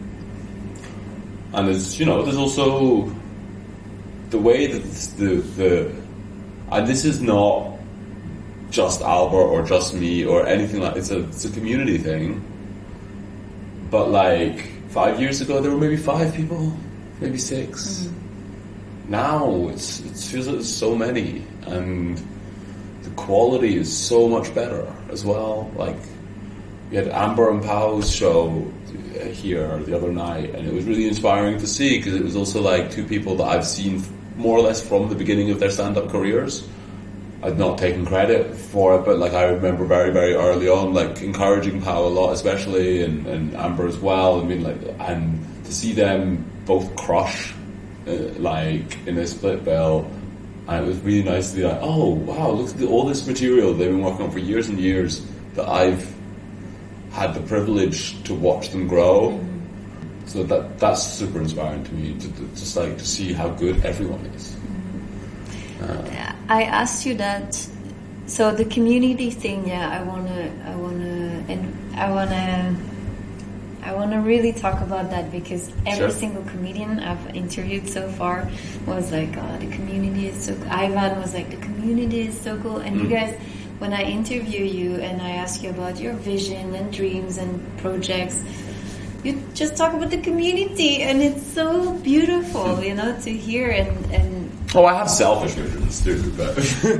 and there's, you know, there's also the way that the the and this is not just Albert or just me or anything like it's a it's a community thing. But like five years ago, there were maybe five people, maybe six. Mm-hmm. Now it's it feels like there's so many, and the quality is so much better as well. Like we had Amber and Pau's show here the other night, and it was really inspiring to see because it was also like two people that I've seen more or less from the beginning of their stand-up careers. I'd not taken credit for it, but like I remember very, very early on, like encouraging Pau a lot, especially, and, and Amber as well. I mean, like, and to see them both crush, uh, like in a split bill, and it was really nice to be like, oh wow, look at the, all this material they've been working on for years and years that I've had the privilege to watch them grow. Mm-hmm. So that that's super inspiring to me, to, to just like to see how good everyone is. Uh, I asked you that. So the community thing, yeah, I wanna, I wanna, and I wanna, I wanna really talk about that because every sure. single comedian I've interviewed so far was like, "Oh, the community is so." Ivan was like, "The community is so cool," and mm. you guys, when I interview you and I ask you about your vision and dreams and projects, you just talk about the community, and it's so beautiful, you know, to hear and and. Oh, I have selfish visions too, but...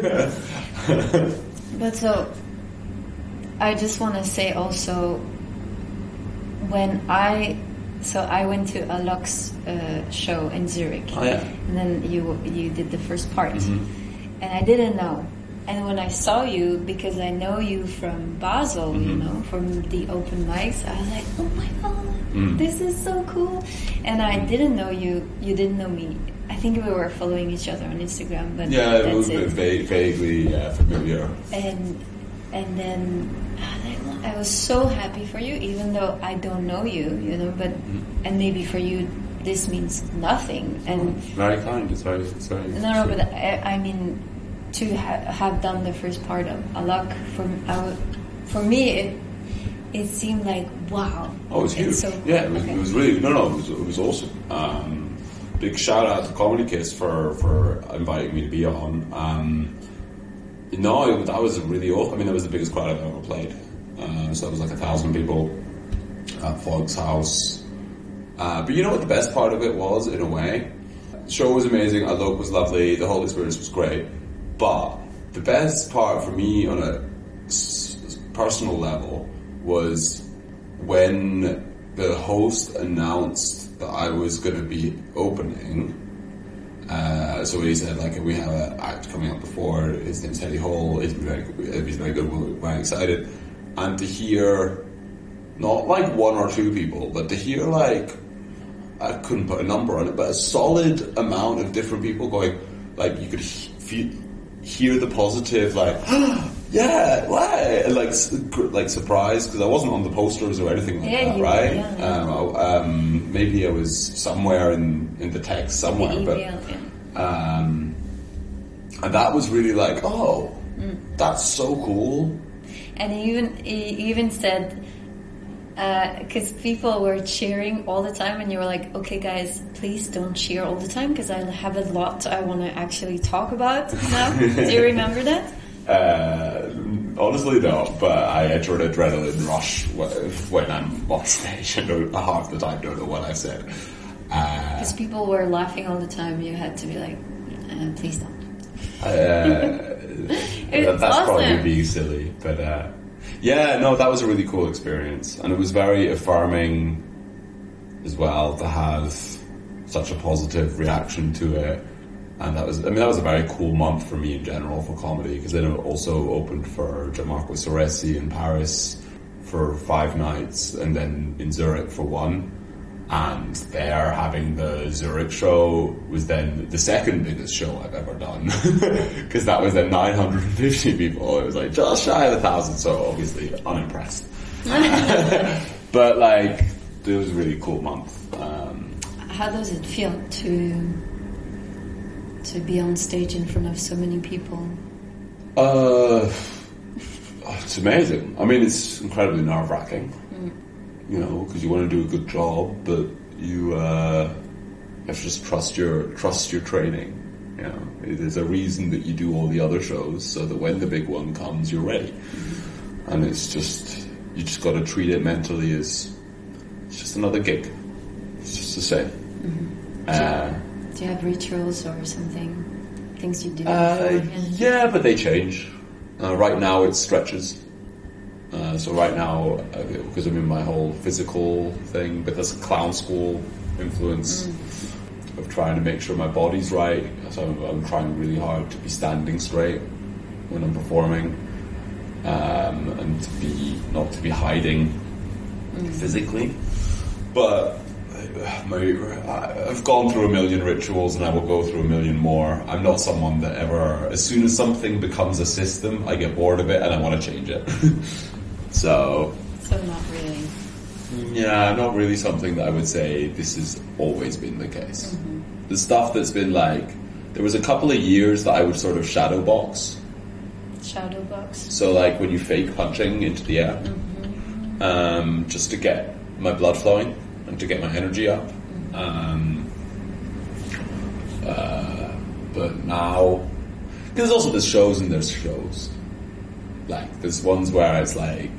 But so, I just want to say also, when I... So I went to a Lux uh, show in Zurich. Oh, yeah. And then you you did the first part. Mm-hmm. And I didn't know. And when I saw you, because I know you from Basel, mm-hmm. you know, from the open mics, I was like, oh my God, mm. this is so cool. And I didn't know you, you didn't know me. I think we were following each other on Instagram, but yeah, that's it was it. Va- vaguely uh, familiar. And and then I was so happy for you, even though I don't know you, you know. But mm. and maybe for you this means nothing. And oh, very kind. It's very, it's very. No, no, but I, I mean to ha- have done the first part of Alok for I w- for me it it seemed like wow. Oh, it was huge. So, yeah, it was, okay. it was really no, no, it was, it was awesome. Um, Big shout out to Comedy Kiss for, for inviting me to be on. Um, no, that was really awesome. I mean, that was the biggest crowd I've ever played. Uh, so it was like a thousand people at Fog's house. Uh, but you know what the best part of it was, in a way? The show was amazing, Alok was lovely, the whole experience was great. But the best part for me on a s- personal level was when the host announced that I was going to be opening. Uh, so he said, like, we have an act coming up before. His name's Eddie Hall. He's very, he's very good. We're very excited. And to hear, not like one or two people, but to hear like, I couldn't put a number on it, but a solid amount of different people going, like, you could he- feel, hear the positive, like, yeah, why? Like, like surprised because I wasn't on the posters or anything like yeah, that, right? Yeah, yeah. Um, um, maybe I was somewhere in, in the text somewhere, the but email, yeah. um, and that was really like, oh, mm. that's so cool. And he even he even said, because uh, people were cheering all the time, and you were like, okay, guys, please don't cheer all the time because I have a lot I want to actually talk about now. Do you remember that? Uh, honestly, no, but I enter an adrenaline rush when I'm on stage and don't, half the time don't know what I said. Because uh, people were laughing all the time, you had to be like, uh, please don't. Uh, that's awesome. probably being silly, but uh, Yeah, no, that was a really cool experience, and it was very affirming as well to have such a positive reaction to it. And that was, I mean, that was a very cool month for me in general for comedy, because then it also opened for Gianmarco Soresi in Paris for five nights, and then in Zurich for one. And there, having the Zurich show was then the second biggest show I've ever done, because that was then nine hundred fifty people. It was like just shy of a thousand, so obviously unimpressed. But like, it was a really cool month. Um, How does it feel to to be on stage in front of so many people? Uh, it's amazing. I mean, it's incredibly nerve-wracking. You know, because you want to do a good job, but you, uh, you have to just trust your trust your training. You know, there's a reason that you do all the other shows, so that when the big one comes, you're ready. Mm-hmm. And it's just you just got to treat it mentally as it's just another gig. It's just the same. Mm-hmm. Uh, do, you, do you have rituals or something? Things you do? Uh, yeah, but they change. Uh, right now, it's stretches. Uh, so right now, uh, because I'm in my whole physical thing, but there's a clown school influence mm. of trying to make sure my body's right. So I'm, I'm trying really hard to be standing straight when I'm performing, um, and to be not to be hiding mm. physically. But my, I've gone through a million rituals, and I will go through a million more. I'm not someone that ever, as soon as something becomes a system, I get bored of it and I want to change it. So, so not really. Yeah, not really something that I would say this has always been the case. Mm-hmm. The stuff that's been like, there was a couple of years that I would sort of shadow box. Shadow box? So like when you fake punching into the air, mm-hmm. um, just to get my blood flowing and to get my energy up. Mm-hmm. Um, uh, but now, because there's also there's shows and there's shows. Like, there's ones where it's like,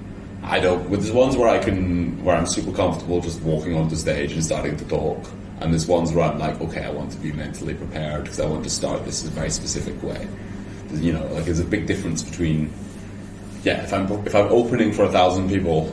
I don't, there's ones where I can, where I'm super comfortable just walking onto stage and starting to talk. And there's ones where I'm like, okay, I want to be mentally prepared because I want to start this in a very specific way. You know, like, there's a big difference between, yeah, if I'm, if I'm opening for a thousand people,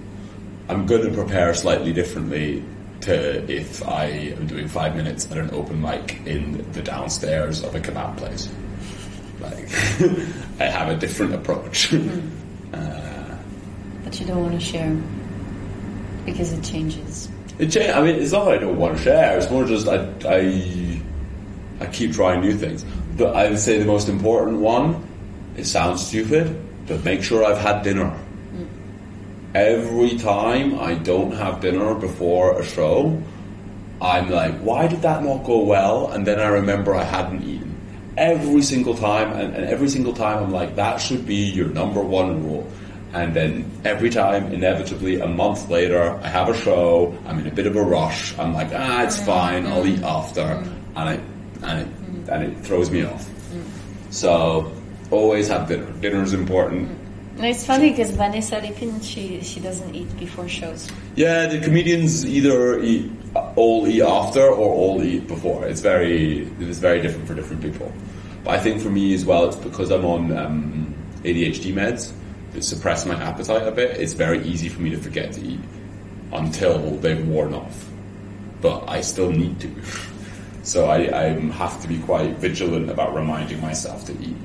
I'm going to prepare slightly differently to if I am doing five minutes at an open mic in the downstairs of a kebab place. Like, I have a different approach. Mm. Uh, but you don't want to share because it changes. It cha- I mean, it's not that I don't want to share. It's more just I, I, I keep trying new things. But I would say the most important one, it sounds stupid, but make sure I've had dinner. Mm. Every time I don't have dinner before a show, I'm like, why did that not go well? And then I remember I hadn't eaten. Every single time, and, and every single time I'm like, that should be your number one rule. And then every time, inevitably, a month later, I have a show, I'm in a bit of a rush, I'm like, ah, it's fine, I'll eat after, and it, and it, and it throws me off. So, always have dinner. Dinner is important. No, it's funny because Vanessa Lipin, she she doesn't eat before shows. Yeah, the comedians either eat, all eat after or all eat before. It's very it is very different for different people. But I think for me as well, it's because I'm on um, A D H D meds that suppress my appetite a bit. It's very easy for me to forget to eat until they've worn off. But I still need to. So I, I have to be quite vigilant about reminding myself to eat,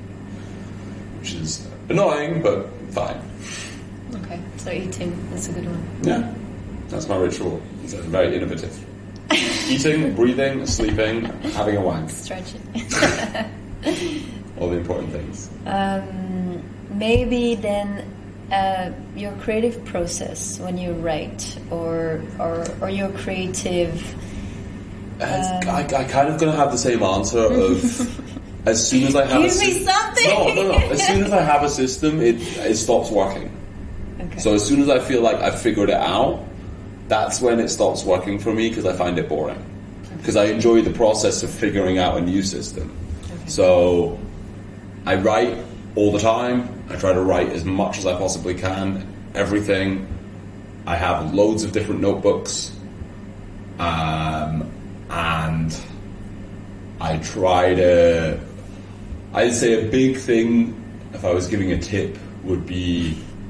which is annoying, but fine. Okay, so eating, that's a good one. Yeah, that's my ritual. It's very innovative. Eating, breathing, sleeping, having a wank. Stretching. All the important things. Um, maybe then uh, your creative process when you write or or, or your creative... Um, I, I kind of going to have the same answer of... As soon as I have Give a me something! No, no, no. As soon as I have a system, it it stops working. Okay. So as soon as I feel like I've figured it out, that's when it stops working for me because I find it boring. Because okay. I enjoy the process of figuring out a new system. Okay. So I write all the time. I try to write as much as I possibly can. Everything. I have loads of different notebooks. Um, and I try to... I'd say a big thing, if I was giving a tip, would be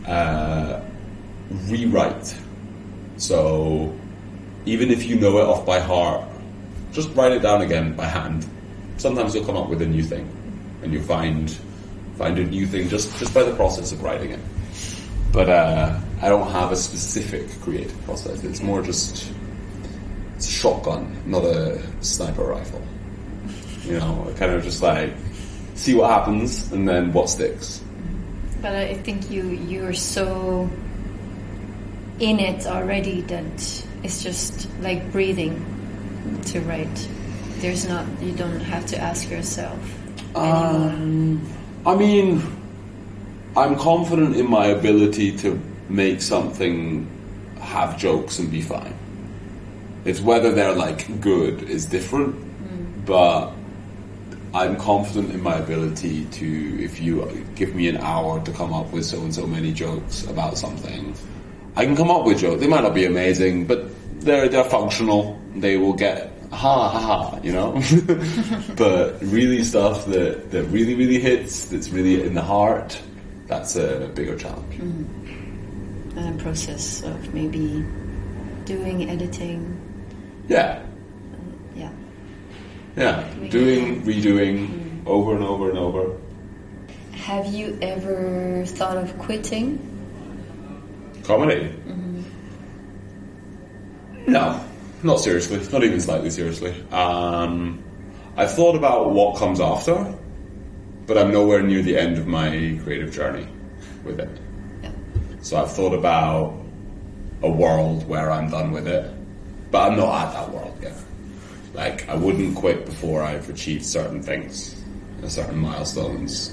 uh, rewrite. So even if you know it off by heart, just write it down again by hand. Sometimes you'll come up with a new thing, and you find find a new thing just, just by the process of writing it. But uh, I don't have a specific creative process. It's more just it's a shotgun, not a sniper rifle. You know, kind of just like see what happens and then what sticks. But I think you you're so in it already that it's just like breathing to write. There's not you don't have to ask yourself anymore. Um, I mean, I'm confident in my ability to make something have jokes and be fine. It's whether they're like good is different, mm. but I'm confident in my ability to, if you give me an hour to come up with so and so many jokes about something, I can come up with jokes. They might not be amazing, but they're they're functional. They will get ha ha ha, you know. But really stuff that, that really really hits, that's really in the heart, that's a bigger challenge. Mm-hmm. And a process of maybe doing editing. Yeah. Yeah. Yeah, doing, redoing, mm. over and over and over. Have you ever thought of quitting? Comedy? Mm-hmm. No, not seriously, not even slightly seriously. Um, I've thought about what comes after, but I'm nowhere near the end of my creative journey with it. Yeah. So I've thought about a world where I'm done with it, but I'm not at that world yet. Like, I wouldn't quit before I've achieved certain things, certain milestones.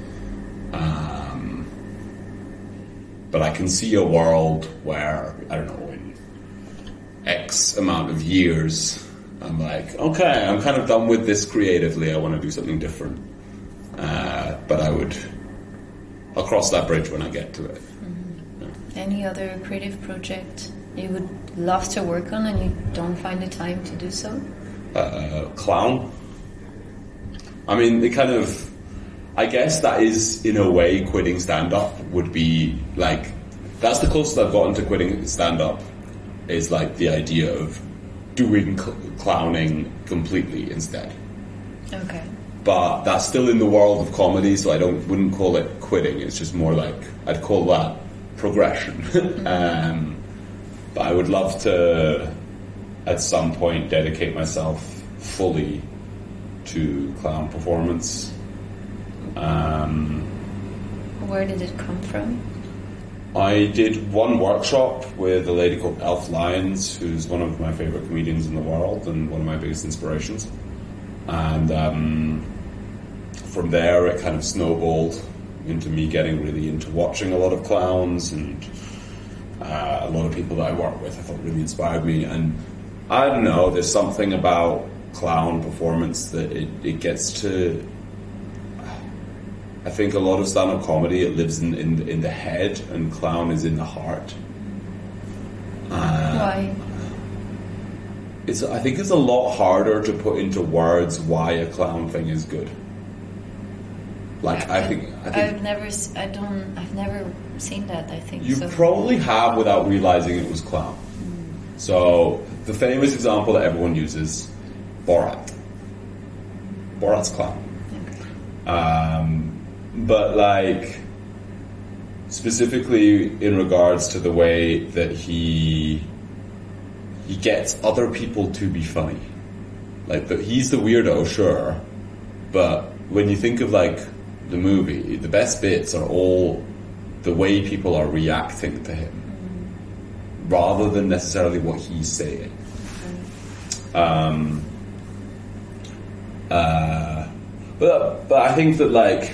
Um, but I can see a world where, I don't know, in X amount of years, I'm like, okay, I'm kind of done with this creatively, I want to do something different. Uh, but I would, I'll cross that bridge when I get to it. Mm-hmm. Yeah. Any other creative project you would love to work on and you don't find the time to do so? Uh, clown. I mean, it kind of, I guess that is, in a way, quitting stand-up would be, like, that's the closest I've gotten to quitting stand-up, is, like, the idea of doing cl- clowning completely instead. Okay. But that's still in the world of comedy, so I don't wouldn't call it quitting, it's just more like, I'd call that progression. Mm-hmm. um, but I would love to, at some point, dedicate myself fully to clown performance. Um, Where did it come from? I did one workshop with a lady called Elf Lyons, who's one of my favourite comedians in the world and one of my biggest inspirations. And um, from there it kind of snowballed into me getting really into watching a lot of clowns, and uh, a lot of people that I work with I thought really inspired me. And I don't know, there's something about clown performance that it, it gets to... I think a lot of stand-up comedy, it lives in, in, in the head, and clown is in the heart. Uh, Why? It's, I think it's a lot harder to put into words why a clown thing is good. Like, I, I think... I think I've never... I don't... I've never seen that, I think. You so. probably have without realizing it was clown. Mm. So... The famous example that everyone uses, Borat. Borat's clown. Okay. Um, but like, specifically in regards to the way that he he gets other people to be funny. Like, the, he's the weirdo, sure, but when you think of like the movie, the best bits are all the way people are reacting to him, mm. rather than necessarily what he's saying. Um, uh, but, but I think that like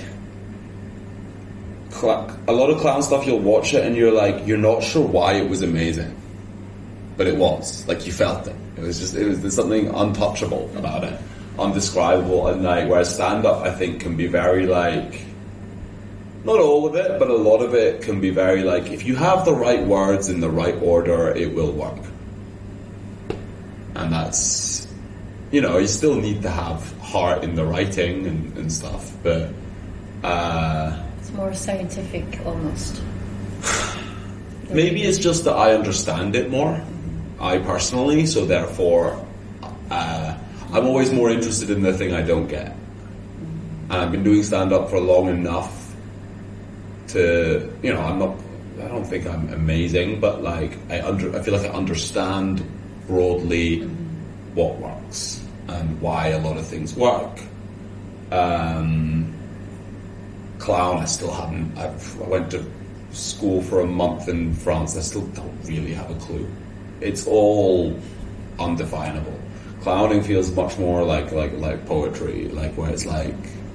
cl- a lot of clown stuff, you'll watch it and you're like, you're not sure why it was amazing, but it was, like, you felt it. It was just, it was, there's something untouchable about it, undescribable. And like, whereas stand-up, I think, can be very like, not all of it, but a lot of it can be very like, if you have the right words in the right order, it will work. And that's, you know, you still need to have heart in the writing and, and stuff, but... Uh, it's more scientific, almost. Maybe it's just that I understand it more, mm-hmm. I personally, so therefore uh, I'm always more interested in the thing I don't get. Mm-hmm. And I've been doing stand-up for long enough to, you know, I'm not, I don't think I'm amazing, but like I under, I feel like I understand broadly mm-hmm. what works and why a lot of things work. Um, clown, I still haven't, I've, I went to school for a month in France. I still don't really have a clue. It's all undefinable. Clowning feels much more like like like poetry, like where it's like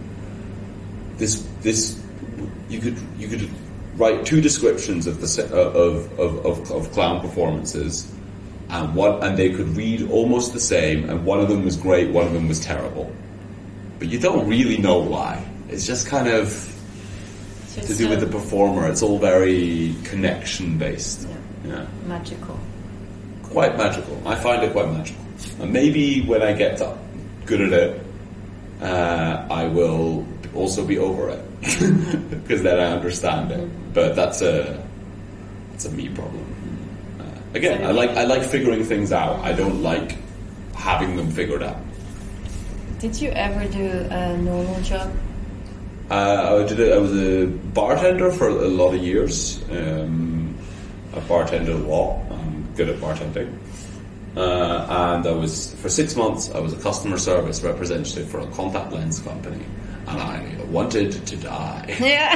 this this you could you could write two descriptions of the of of of, of clown performances, and one and they could read almost the same, and one of them was great, one of them was terrible, but you don't really know why. It's just kind of to do with the performer. It's all very connection based. Yeah. yeah. Magical. Quite magical. I find it quite magical. And maybe when I get to, good at it, uh, I will also be over it. Because then I understand it. Mm-hmm. But that's a that's a me problem. Uh, again, so I like I like figuring things out. I don't like having them figured out. Did you ever do a normal job? Uh, I did. A, I was a bartender for a lot of years. Um, I bartended a lot. I'm good at bartending. Uh, and I was for six months. I was a customer service representative for a contact lens company, and I wanted to die. Yeah,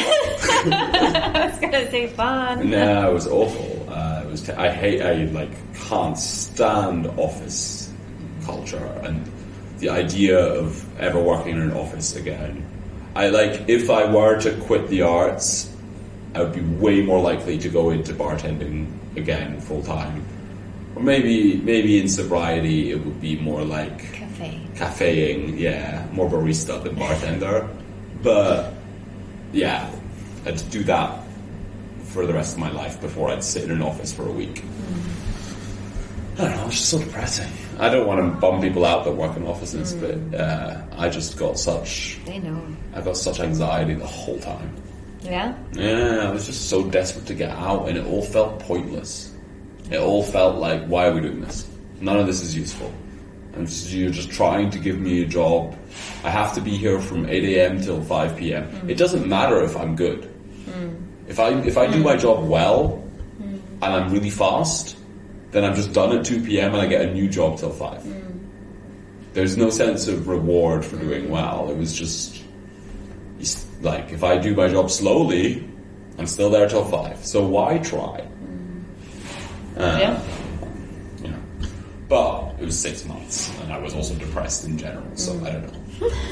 I was gonna say fun. No, it was awful. Uh, it was. T- I hate. I like can't stand office culture and the idea of ever working in an office again. I like, if I were to quit the arts, I would be way more likely to go into bartending again full time. Or maybe maybe in sobriety it would be more like cafe. Cafeing, yeah, more barista than bartender. But yeah, I'd do that for the rest of my life before I'd sit in an office for a week. Mm. I don't know, it's just so depressing. I don't want to bum people out that work in offices, mm. but uh, I just got such... They know. I got such anxiety the whole time. Yeah? Yeah, I was just so desperate to get out, and it all felt pointless. It all felt like, why are we doing this? None of this is useful. And just, you're just trying to give me a job. I have to be here from eight a.m. till five p.m. Mm. It doesn't matter if I'm good. Mm. If I if I do my job well, mm. and I'm really fast, then I'm just done at two p.m. and I get a new job till five. Mm. There's no sense of reward for doing well. It was just, like, if I do my job slowly, I'm still there till five. So why try? Mm. Uh, yeah. You know. But it was six months, and I was also depressed in general, so mm. I don't know.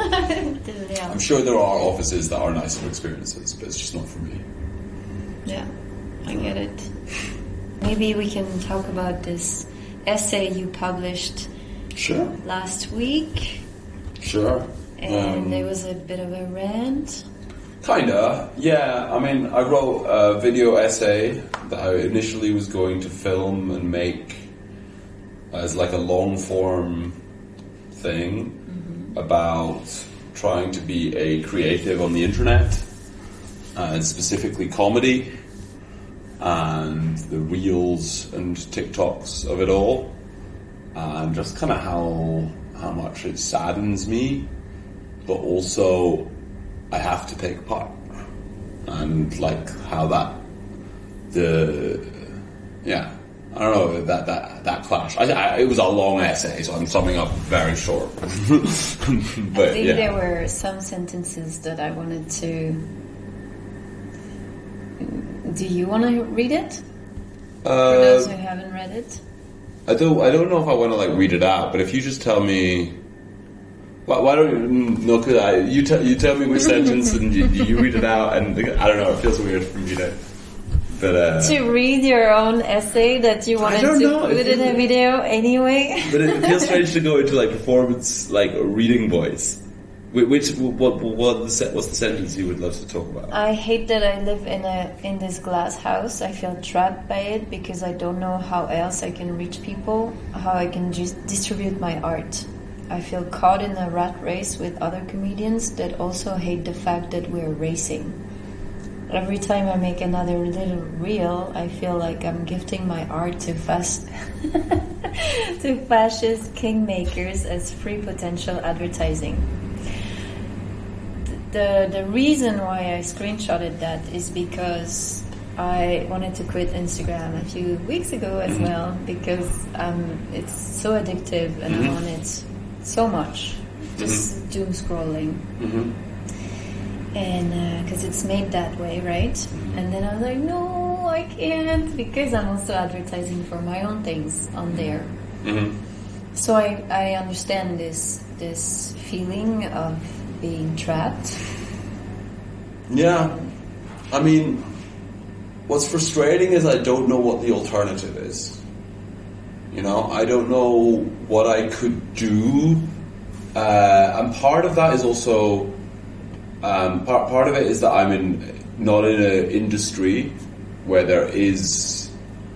I'm sure there are offices that are nicer experiences, but it's just not for me. Yeah, I get it. Maybe we can talk about this essay you published sure. last week. Sure. And um, there was a bit of a rant. Kinda, yeah. I mean, I wrote a video essay that I initially was going to film and make as like a long form thing mm-hmm. about trying to be a creative on the internet, uh, and specifically comedy, and the reels and TikToks of it all, and just kind of how how much it saddens me, but also I have to take part, and like how that the yeah I don't know that that that clash. I, I, it was a long essay, so I'm summing up very short. But I think yeah. there were some sentences that I wanted to. Do you want to read it? Uh, For those who haven't read it? I don't. I don't know if I want to like read it out. But if you just tell me, why, why don't you? No, cause I you tell you tell me which sentence and you, you read it out. And I don't know. It feels weird for me to. But, uh, to read your own essay that you wanted to know. put it in a video anyway. But it feels strange to go into like performance, like reading voice. Which what what the se- what's the sentence you would love to talk about? I hate that I live in a in this glass house. I feel trapped by it because I don't know how else I can reach people, how I can just distribute my art. I feel caught in a rat race with other comedians that also hate the fact that we're racing. every time I make another little reel, I feel like I'm gifting my art to fast to fascist kingmakers as free potential advertising. The the reason why I screenshotted that is because I wanted to quit Instagram a few weeks ago as mm-hmm. well, because um, it's so addictive and mm-hmm. I'm on it so much, just mm-hmm. doom scrolling. Mm-hmm. And because uh, it's made that way, right? Mm-hmm. And then I was like, no, I can't, because I'm also advertising for my own things on there. Mm-hmm. So I, I understand this this feeling of being trapped. Yeah. I mean, what's frustrating is I don't know what the alternative is. You know, I don't know what I could do. Uh, and part of that is also... Um, part part of it is that I'm in not in an industry where there is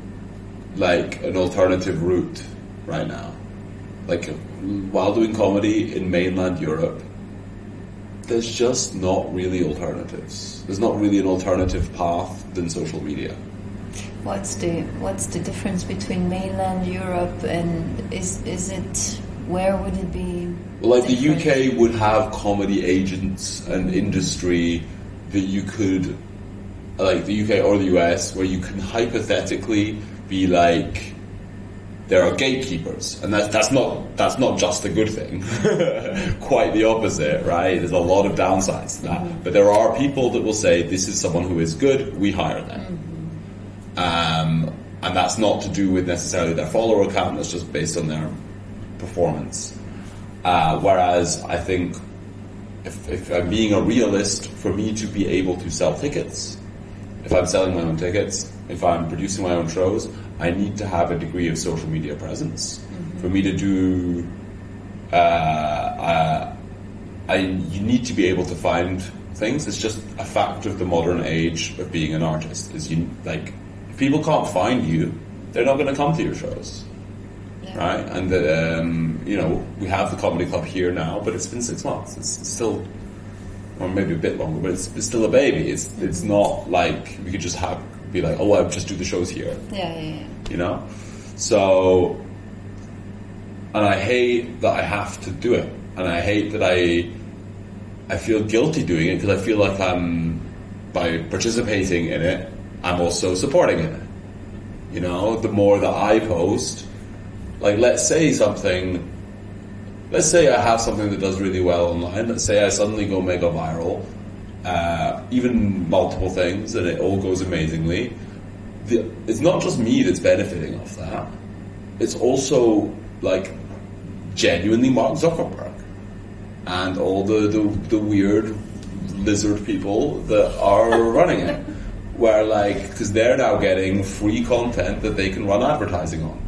like an alternative route right now. Like while doing comedy in mainland Europe, there's just not really alternatives. There's not really an alternative path than social media. What's the what's the difference between mainland Europe and is is it? Where would it be? Well, like different? The U K would have comedy agents and industry that you could, like the U K or the U S, where you can hypothetically be like, there are gatekeepers, and that's that's not that's not just a good thing. Quite the opposite, right? There's a lot of downsides to that. Mm-hmm. But there are people that will say, this is someone who is good, we hire them. Mm-hmm. Um, and that's not to do with necessarily their follower count, that's just based on their performance. Uh, whereas I think if, if I'm being a realist, for me to be able to sell tickets, if I'm selling my own tickets, if I'm producing my own shows, I need to have a degree of social media presence. Mm-hmm. For me to do, uh, uh, I you need to be able to find things. It's just a fact of the modern age of being an artist. Is you like, if people can't find you, they're not going to come to your shows. Right, and the, um, you know, we have the comedy club here now, but it's been six months. It's still, or maybe a bit longer, but it's, it's still a baby. It's it's not like we could just have be like, oh, I'll just do the shows here. Yeah, yeah, yeah. You know, so, and I hate that I have to do it, and I hate that I I feel guilty doing it because I feel like I'm by participating in it, I'm also supporting it. You know, the more that I post. Like, let's say something, let's say I have something that does really well online, let's say I suddenly go mega viral, uh, even multiple things, and it all goes amazingly. The, it's not just me that's benefiting off that, it's also, like, genuinely Mark Zuckerberg, and all the, the, the weird lizard people that are running it, where, like, because they're now getting free content that they can run advertising on.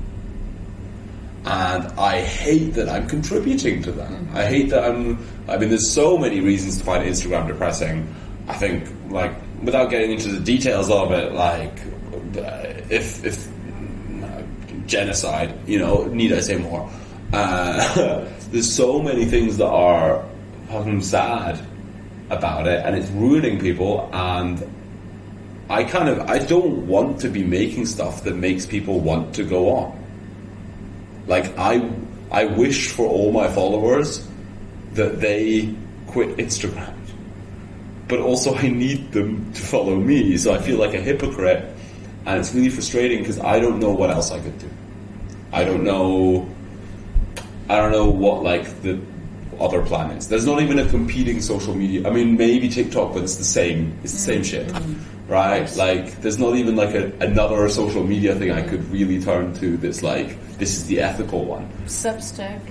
And I hate that I'm contributing to that. I hate that I'm... I mean, there's so many reasons to find Instagram depressing. I think, like, without getting into the details of it, like, if... if uh, genocide, you know, need I say more? Uh, there's so many things that are fucking sad about it, and it's ruining people, and I kind of... I don't want to be making stuff that makes people want to go on. Like, I I wish for all my followers that they quit Instagram. But also I need them to follow me, so I feel like a hypocrite. And it's really frustrating because I don't know what else I could do. I don't know... I don't know what, like, the other plan is. There's not even a competing social media... I mean, maybe TikTok, but it's the same. It's the same shit. Right? Like, there's not even, like, a, another social media thing I could really turn to that's like... This is the ethical one. Substack.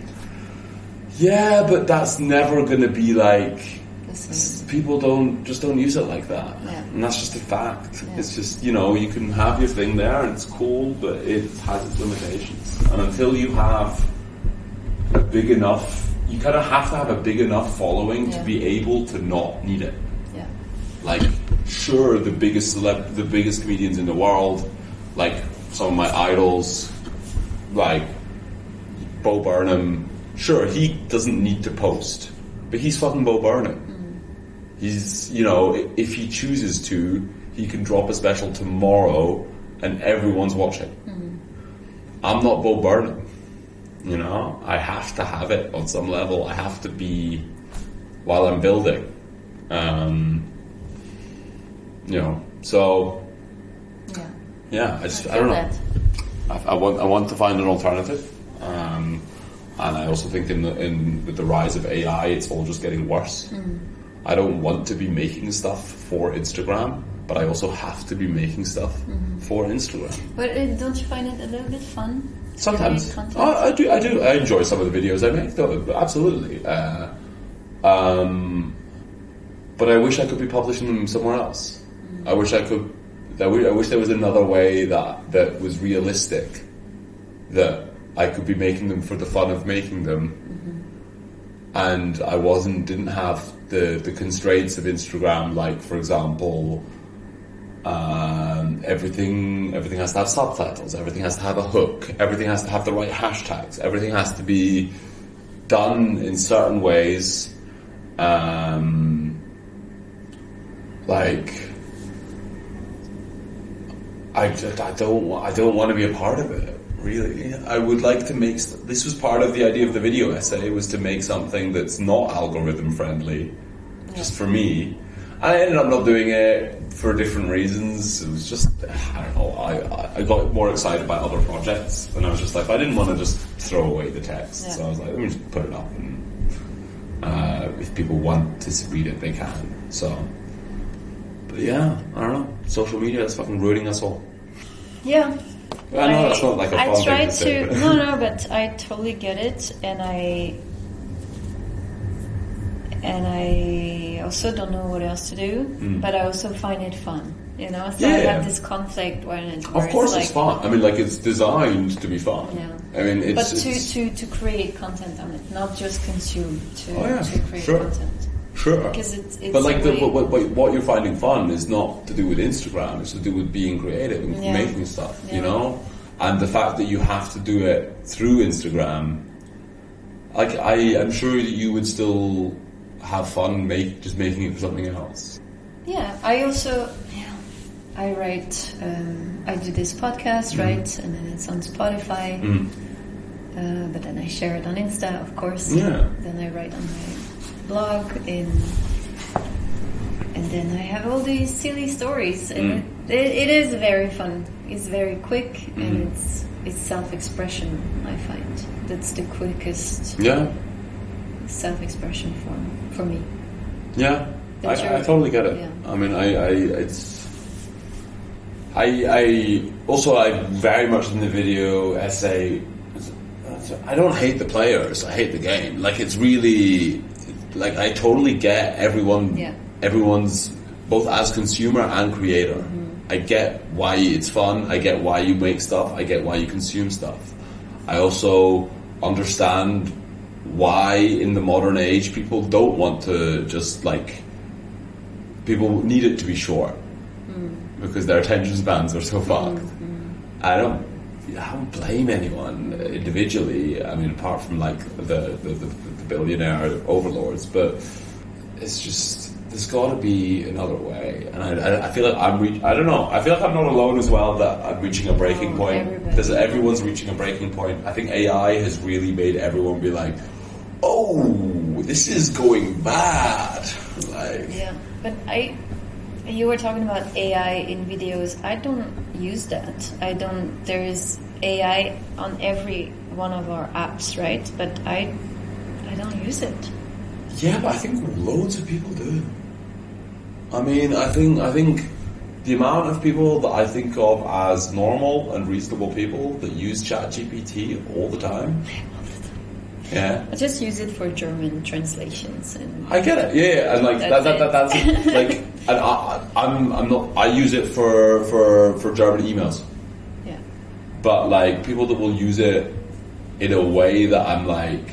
Yeah, but that's never going to be like... People don't just don't use it like that. Yeah. And that's just a fact. Yeah. It's just, you know, you can have your thing there and it's cool, but it has its limitations. And until you have a big enough... You kind of have to have a big enough following yeah. to be able to not need it. Yeah. Like, sure, the biggest celeb, the biggest comedians in the world, like some of my idols... Like Bo Burnham, sure, he doesn't need to post, but he's fucking Bo Burnham. Mm. He's, you know, if he chooses to, he can drop a special tomorrow and everyone's watching. Mm-hmm. I'm not Bo Burnham, you know. I have to have it on some level. I have to be while I'm building. Um, you know, so yeah, yeah. I just I, I don't know. That. I, I want I want to find an alternative, um, and I also think in the, in with the rise of A I, it's all just getting worse. Mm. I don't want to be making stuff for Instagram, but I also have to be making stuff mm-hmm. for Instagram. But uh, don't you find it a little bit fun? Sometimes I, I do. I do. I enjoy some of the videos I make, though. Absolutely. Uh, um, but I wish I could be publishing them somewhere else. Mm-hmm. I wish I could. I wish there was another way that, that was realistic, that I could be making them for the fun of making them, mm-hmm. and I wasn't didn't have the, the constraints of Instagram, like for example, um, everything everything has to have subtitles, everything has to have a hook, everything has to have the right hashtags, everything has to be done in certain ways, um, like. I, I don't I don't want to be a part of it, really. I would like to make... This was part of the idea of the video essay, was to make something that's not algorithm friendly, yeah. just for me. I ended up not doing it for different reasons. It was just, I don't know, I, I got more excited by other projects, and I was just like, I didn't want to just throw away the text. Yeah. So I was like, let me just put it up, and uh, if people want to read it, they can. So... But yeah, I don't know. Social media is fucking ruining us all. Yeah. I know I, that's not like a fun I try thing to, say, to no, no, but I totally get it, and I and I also don't know what else to do, mm. but I also find it fun. You know, so yeah, I yeah. have this conflict when it. Of course, it's, it's like, fun. I mean, like it's designed to be fun. Yeah. I mean, it's but to, it's, to, to create content on it, not just consume. To, oh, yeah. to create sure. content. Sure, because it's, it's but like the, way... what, what, what you're finding fun is not to do with Instagram; it's to do with being creative and yeah. making stuff. Yeah. You know, and the fact that you have to do it through Instagram, like I, I'm sure that you would still have fun make just making it for something else. Yeah, I also, yeah, I write. Um, I do this podcast, mm. right, and then it's on Spotify. Mm. Uh, but then I share it on Insta, of course. Yeah. Then I write on my blog, in, and then I have all these silly stories, and mm. it, it, it is very fun. It's very quick, mm. and it's it's self-expression. I find that's the quickest. Yeah. Self-expression form for me. Yeah, I, I totally get it. Yeah. I mean, I, I it's. I I also I very much in the video essay. I don't hate the players. I hate the game. Like it's really. Like I totally get everyone, yeah. everyone's both as consumer and creator. Mm-hmm. I get why it's fun. I get why you make stuff. I get why you consume stuff. I also understand why in the modern age people don't want to just like, people need it to be short mm. because their attention spans are so fucked. Mm-hmm. I don't, I don't blame anyone individually. I mean, apart from like the, the, the, the billionaire overlords, but it's just there's got to be another way. And I, I feel like I'm. Re- I don't know. I feel like I'm not alone as well. That I'm reaching a breaking oh, point. Because everyone's reaching a breaking point. I think A I has really made everyone be like, "Oh, this is going bad." Like, yeah, but I. You were talking about A I in videos. I don't use that. I don't. There is A I on every one of our apps, right? But I, I don't use it. Yeah, but I think loads of people do. I mean, I think I think the amount of people that I think of as normal and reasonable people that use ChatGPT all the time. Yeah. I just use it for German translations. And I get it. Yeah, yeah. And like that's that, that, that that's like, and I, I'm I'm not. I use it for for for German emails. Yeah. But like people that will use it in a way that I'm like,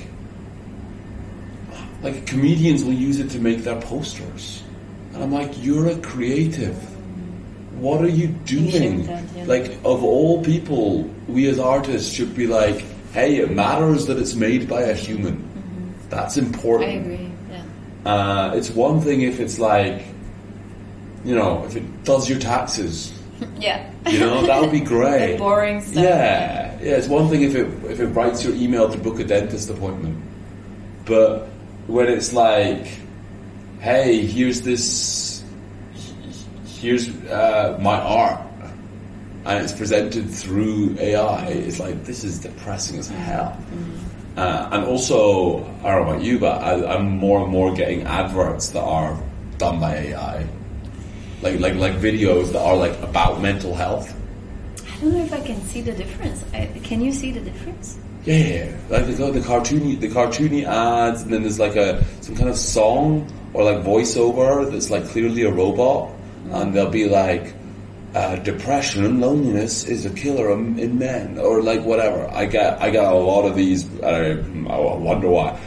like comedians will use it to make their posters, and I'm like, you're a creative. What are you doing? That, yeah. Like of all people, we as artists should be like, hey, it matters that it's made by a human. Mm-hmm. That's important. I agree, yeah. Uh, it's one thing if it's like, you know, if it does your taxes. Yeah. You know, that would be great. The boring stuff. Yeah. Yeah, it's one thing if it if it writes your email to book a dentist appointment. But when it's like, hey, here's this, here's uh, my art, and it's presented through A I, it's like, this is depressing as hell. Mm-hmm. Uh, and also, I don't know about you, but I, I'm more and more getting adverts that are done by A I. Like, like, like videos that are like about mental health. I don't know if I can see the difference. I, can you see the difference? Yeah, yeah, like the, the cartoony, the cartoony ads, and then there's like a some kind of song or like voiceover that's like clearly a robot, mm-hmm. and they'll be like, uh, "Depression and loneliness is a killer in, in men," or like whatever. I get, I get a lot of these. I, I wonder why.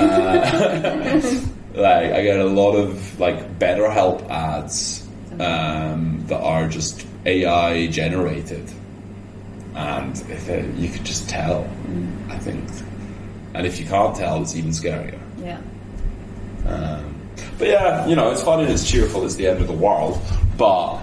Uh, like I get a lot of like BetterHelp ads um, that are just A I generated. And if it, you could just tell, mm. I think. And if you can't tell, it's even scarier. Yeah. Um, but yeah, you know, it's fun and it's cheerful. It's the end of the world. But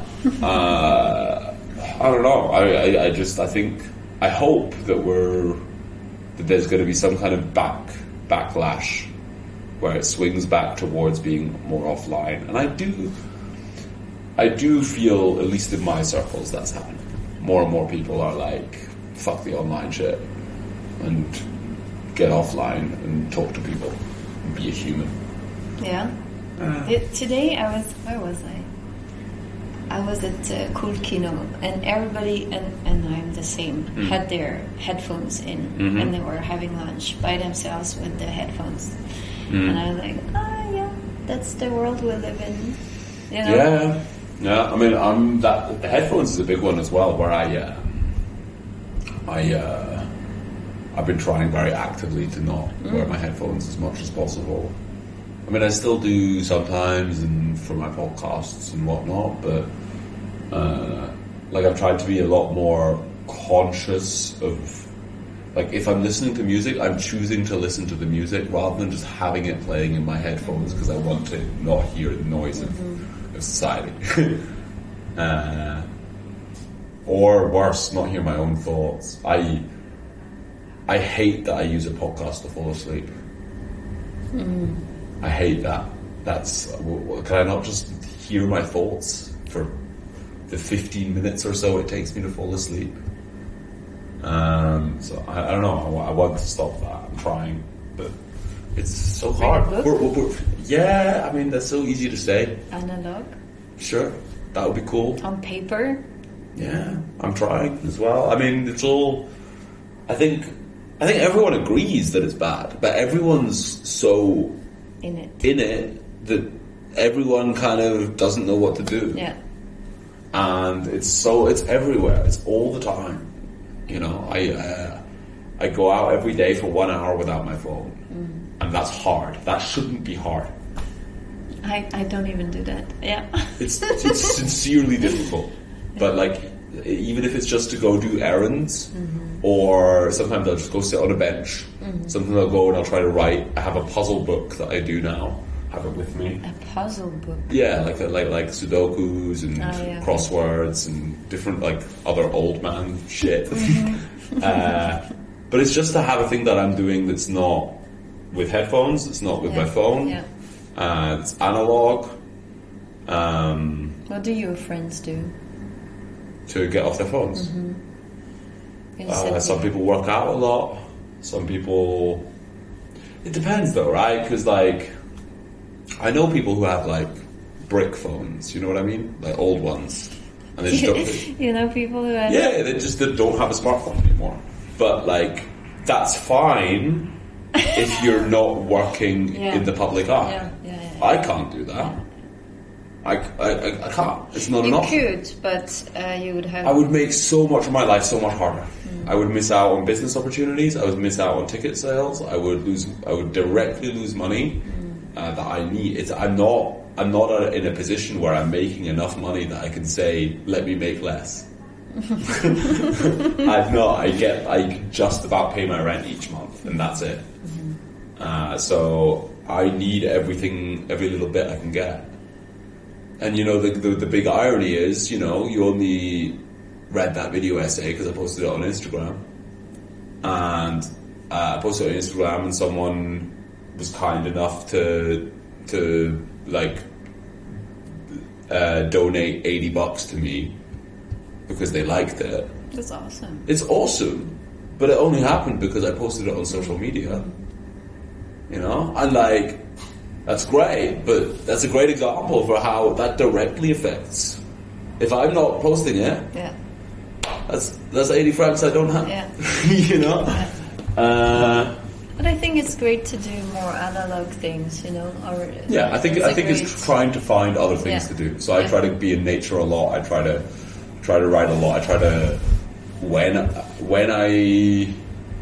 uh, I don't know. I, I, I just I think I hope that we're that there's going to be some kind of back backlash where it swings back towards being more offline. And I do, I do feel, at least in my circles, that's happening. More and more people are like, fuck the online shit and get offline and talk to people and be a human. Yeah. Uh. It, today I was, where was I? I was at uh, Cool Kino, and everybody, and, and I'm the same, mm. had their headphones in, mm-hmm. and they were having lunch by themselves with the headphones. Mm. And I was like, ah, oh, yeah, that's the world we live in. You know? Yeah. Yeah, I mean, I'm that the headphones is a big one as well. Where I, uh, I, uh, I've been trying very actively to not mm. wear my headphones as much as possible. I mean, I still do sometimes, and for my podcasts and whatnot. But uh, like, I've tried to be a lot more conscious of, like, if I'm listening to music, I'm choosing to listen to the music rather than just having it playing in my headphones because I want to not hear the noise mm-hmm. of. Society. uh, or worse, not hear my own thoughts. I I hate that I use a podcast to fall asleep. Mm. I hate that. That's can I not just hear my thoughts for the fifteen minutes or so it takes me to fall asleep? Um, so I, I don't know. I, I want to stop that. I'm trying, but it's so hard. We're, we're, we're, yeah, I mean, that's so easy to say. Analog? Sure, that would be cool. On paper? Yeah, I'm trying as well. I mean, it's all... I think I think everyone agrees that it's bad, but everyone's so... In it. In it that everyone kind of doesn't know what to do. Yeah. And it's so... It's everywhere. It's all the time. You know, I... Uh, I go out every day for one hour without my phone. Mm. And that's hard. That shouldn't be hard. I, I don't even do that. Yeah. It's it's sincerely difficult. But like, even if it's just to go do errands, mm-hmm. or sometimes I'll just go sit on a bench. Mm-hmm. Sometimes I'll go and I'll try to write. I have a puzzle book that I do now. Have it with me. A puzzle book? Yeah, like like like Sudokus and oh, yeah, crosswords okay. and different like other old man shit. Mm-hmm. uh, But it's just to have a thing that I'm doing that's not with headphones, it's not with yeah. my phone, yeah. uh, it's analog. Um, what do your friends do? To get off their phones? Mm-hmm. Uh, some people work out a lot, some people... It depends though, right? Because like, I know people who have like brick phones, you know what I mean? Like old ones. And they just don't, you know people who have... Yeah, they just they don't have a smartphone anymore. But like, that's fine if you're not working yeah. in the public eye. Yeah, yeah, yeah, yeah. I can't do that. I, I, I can't. It's not you an option. You could, but uh, you would have... I would make so much of my life so much harder. Mm. I would miss out on business opportunities. I would miss out on ticket sales. I would lose. I would directly lose money mm. uh, that I need. It's, I'm not. I'm not a, in a position where I'm making enough money that I can say, "Let me make less." I've not. I get. I just about pay my rent each month, and that's it. Mm-hmm. Uh, so I need everything, every little bit I can get. And you know, the, the the big irony is, you know, you only read that video essay because I posted it on Instagram, and uh, I posted it on Instagram, and someone was kind enough to to like uh, donate eighty bucks to me because they liked it. That's awesome. It's awesome, but it only happened because I posted it on social media. You know, and like. That's great, but that's a great example for how that directly affects. If I'm not posting it, yeah, that's that's eighty francs I don't have. Yeah. You know. Yeah. Uh, but I think it's great to do more analog things, you know. Or yeah, I think I think great... it's trying to find other things yeah. to do. So I yeah. try to be in nature a lot. I try to try to write a lot. I try to when when I.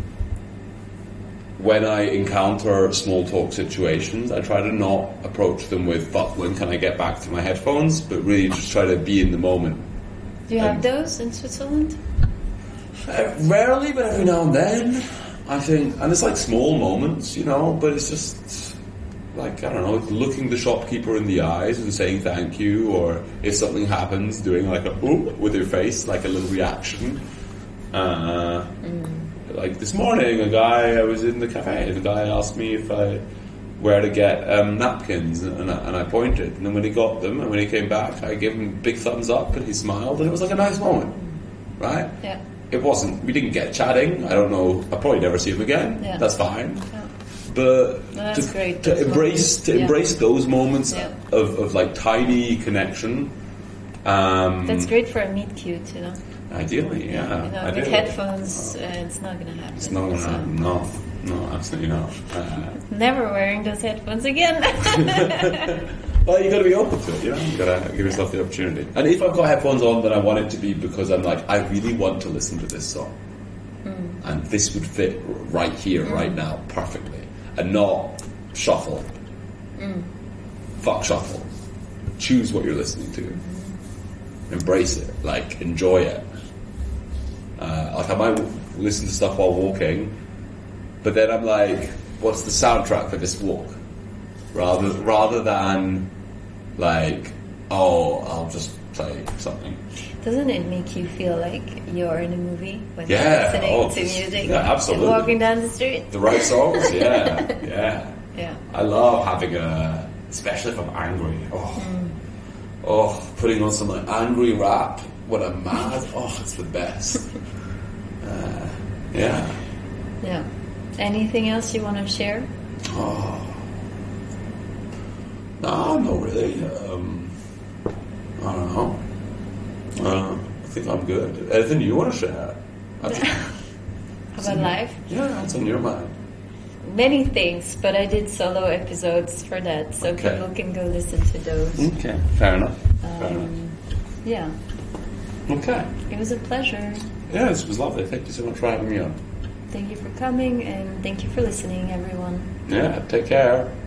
When I encounter small talk situations, I try to not approach them with, fuck, when can I get back to my headphones? But really just try to be in the moment. Do you and have those in Switzerland? Uh, rarely, but every now and then, I think. And it's like small moments, you know, but it's just like, I don't know, looking the shopkeeper in the eyes and saying thank you, or if something happens, doing like a oop with your face, like a little reaction. Uh, mm. Like this morning, a guy, I was in the cafe, and the guy asked me if I, where to get um, napkins, and I, and I pointed, and then when he got them, and when he came back, I gave him a big thumbs up, and he smiled, and it was like a nice moment, right? Yeah. It wasn't, we didn't get chatting, I don't know, I'll probably never see him again, yeah. That's fine. Yeah. But no, that's to, great. to embrace moments. to yeah. embrace those moments yeah. of, of like tiny connection. Um, that's great for a meet cute, you know. Ideally, yeah. You know, Ideally. with headphones, uh, it's not going to happen. It's not going to so. happen. No, no, absolutely not. Uh, Never wearing those headphones again. Well, you got to be open to it. You know, you got to give yourself the opportunity. And if I've got headphones on, then I want it to be because I'm like, I really want to listen to this song, mm. and this would fit right here, mm. right now, perfectly, and not shuffle. Mm. Fuck shuffle. Choose what you're listening to. Mm. Embrace it. Like enjoy it. Uh, like I might listen to stuff while walking, but then I'm like, what's the soundtrack for this walk? Rather rather than like, oh, I'll just play something. Doesn't it make you feel like you're in a movie when yeah, you're listening oh, to music? Yeah, absolutely. And walking down the street. The right songs, yeah, yeah. Yeah. I love having a, especially if I'm angry. Oh, mm. oh, putting on some like, angry rap when I'm mad. Oh, it's the best. Uh, yeah. Yeah. Anything else you want to share? Oh. No, not really. Um, I don't know. Uh, I think I'm good. Anything you want to share? How about life? Yeah, what's on your mind? Many things, but I did solo episodes for that, so okay. people can go listen to those. Okay, fair enough. Um, fair enough. Yeah. Okay. It was a pleasure. Yeah, this was lovely. Thank you so much for having me on. Thank you for coming, and thank you for listening, everyone. Yeah, take care.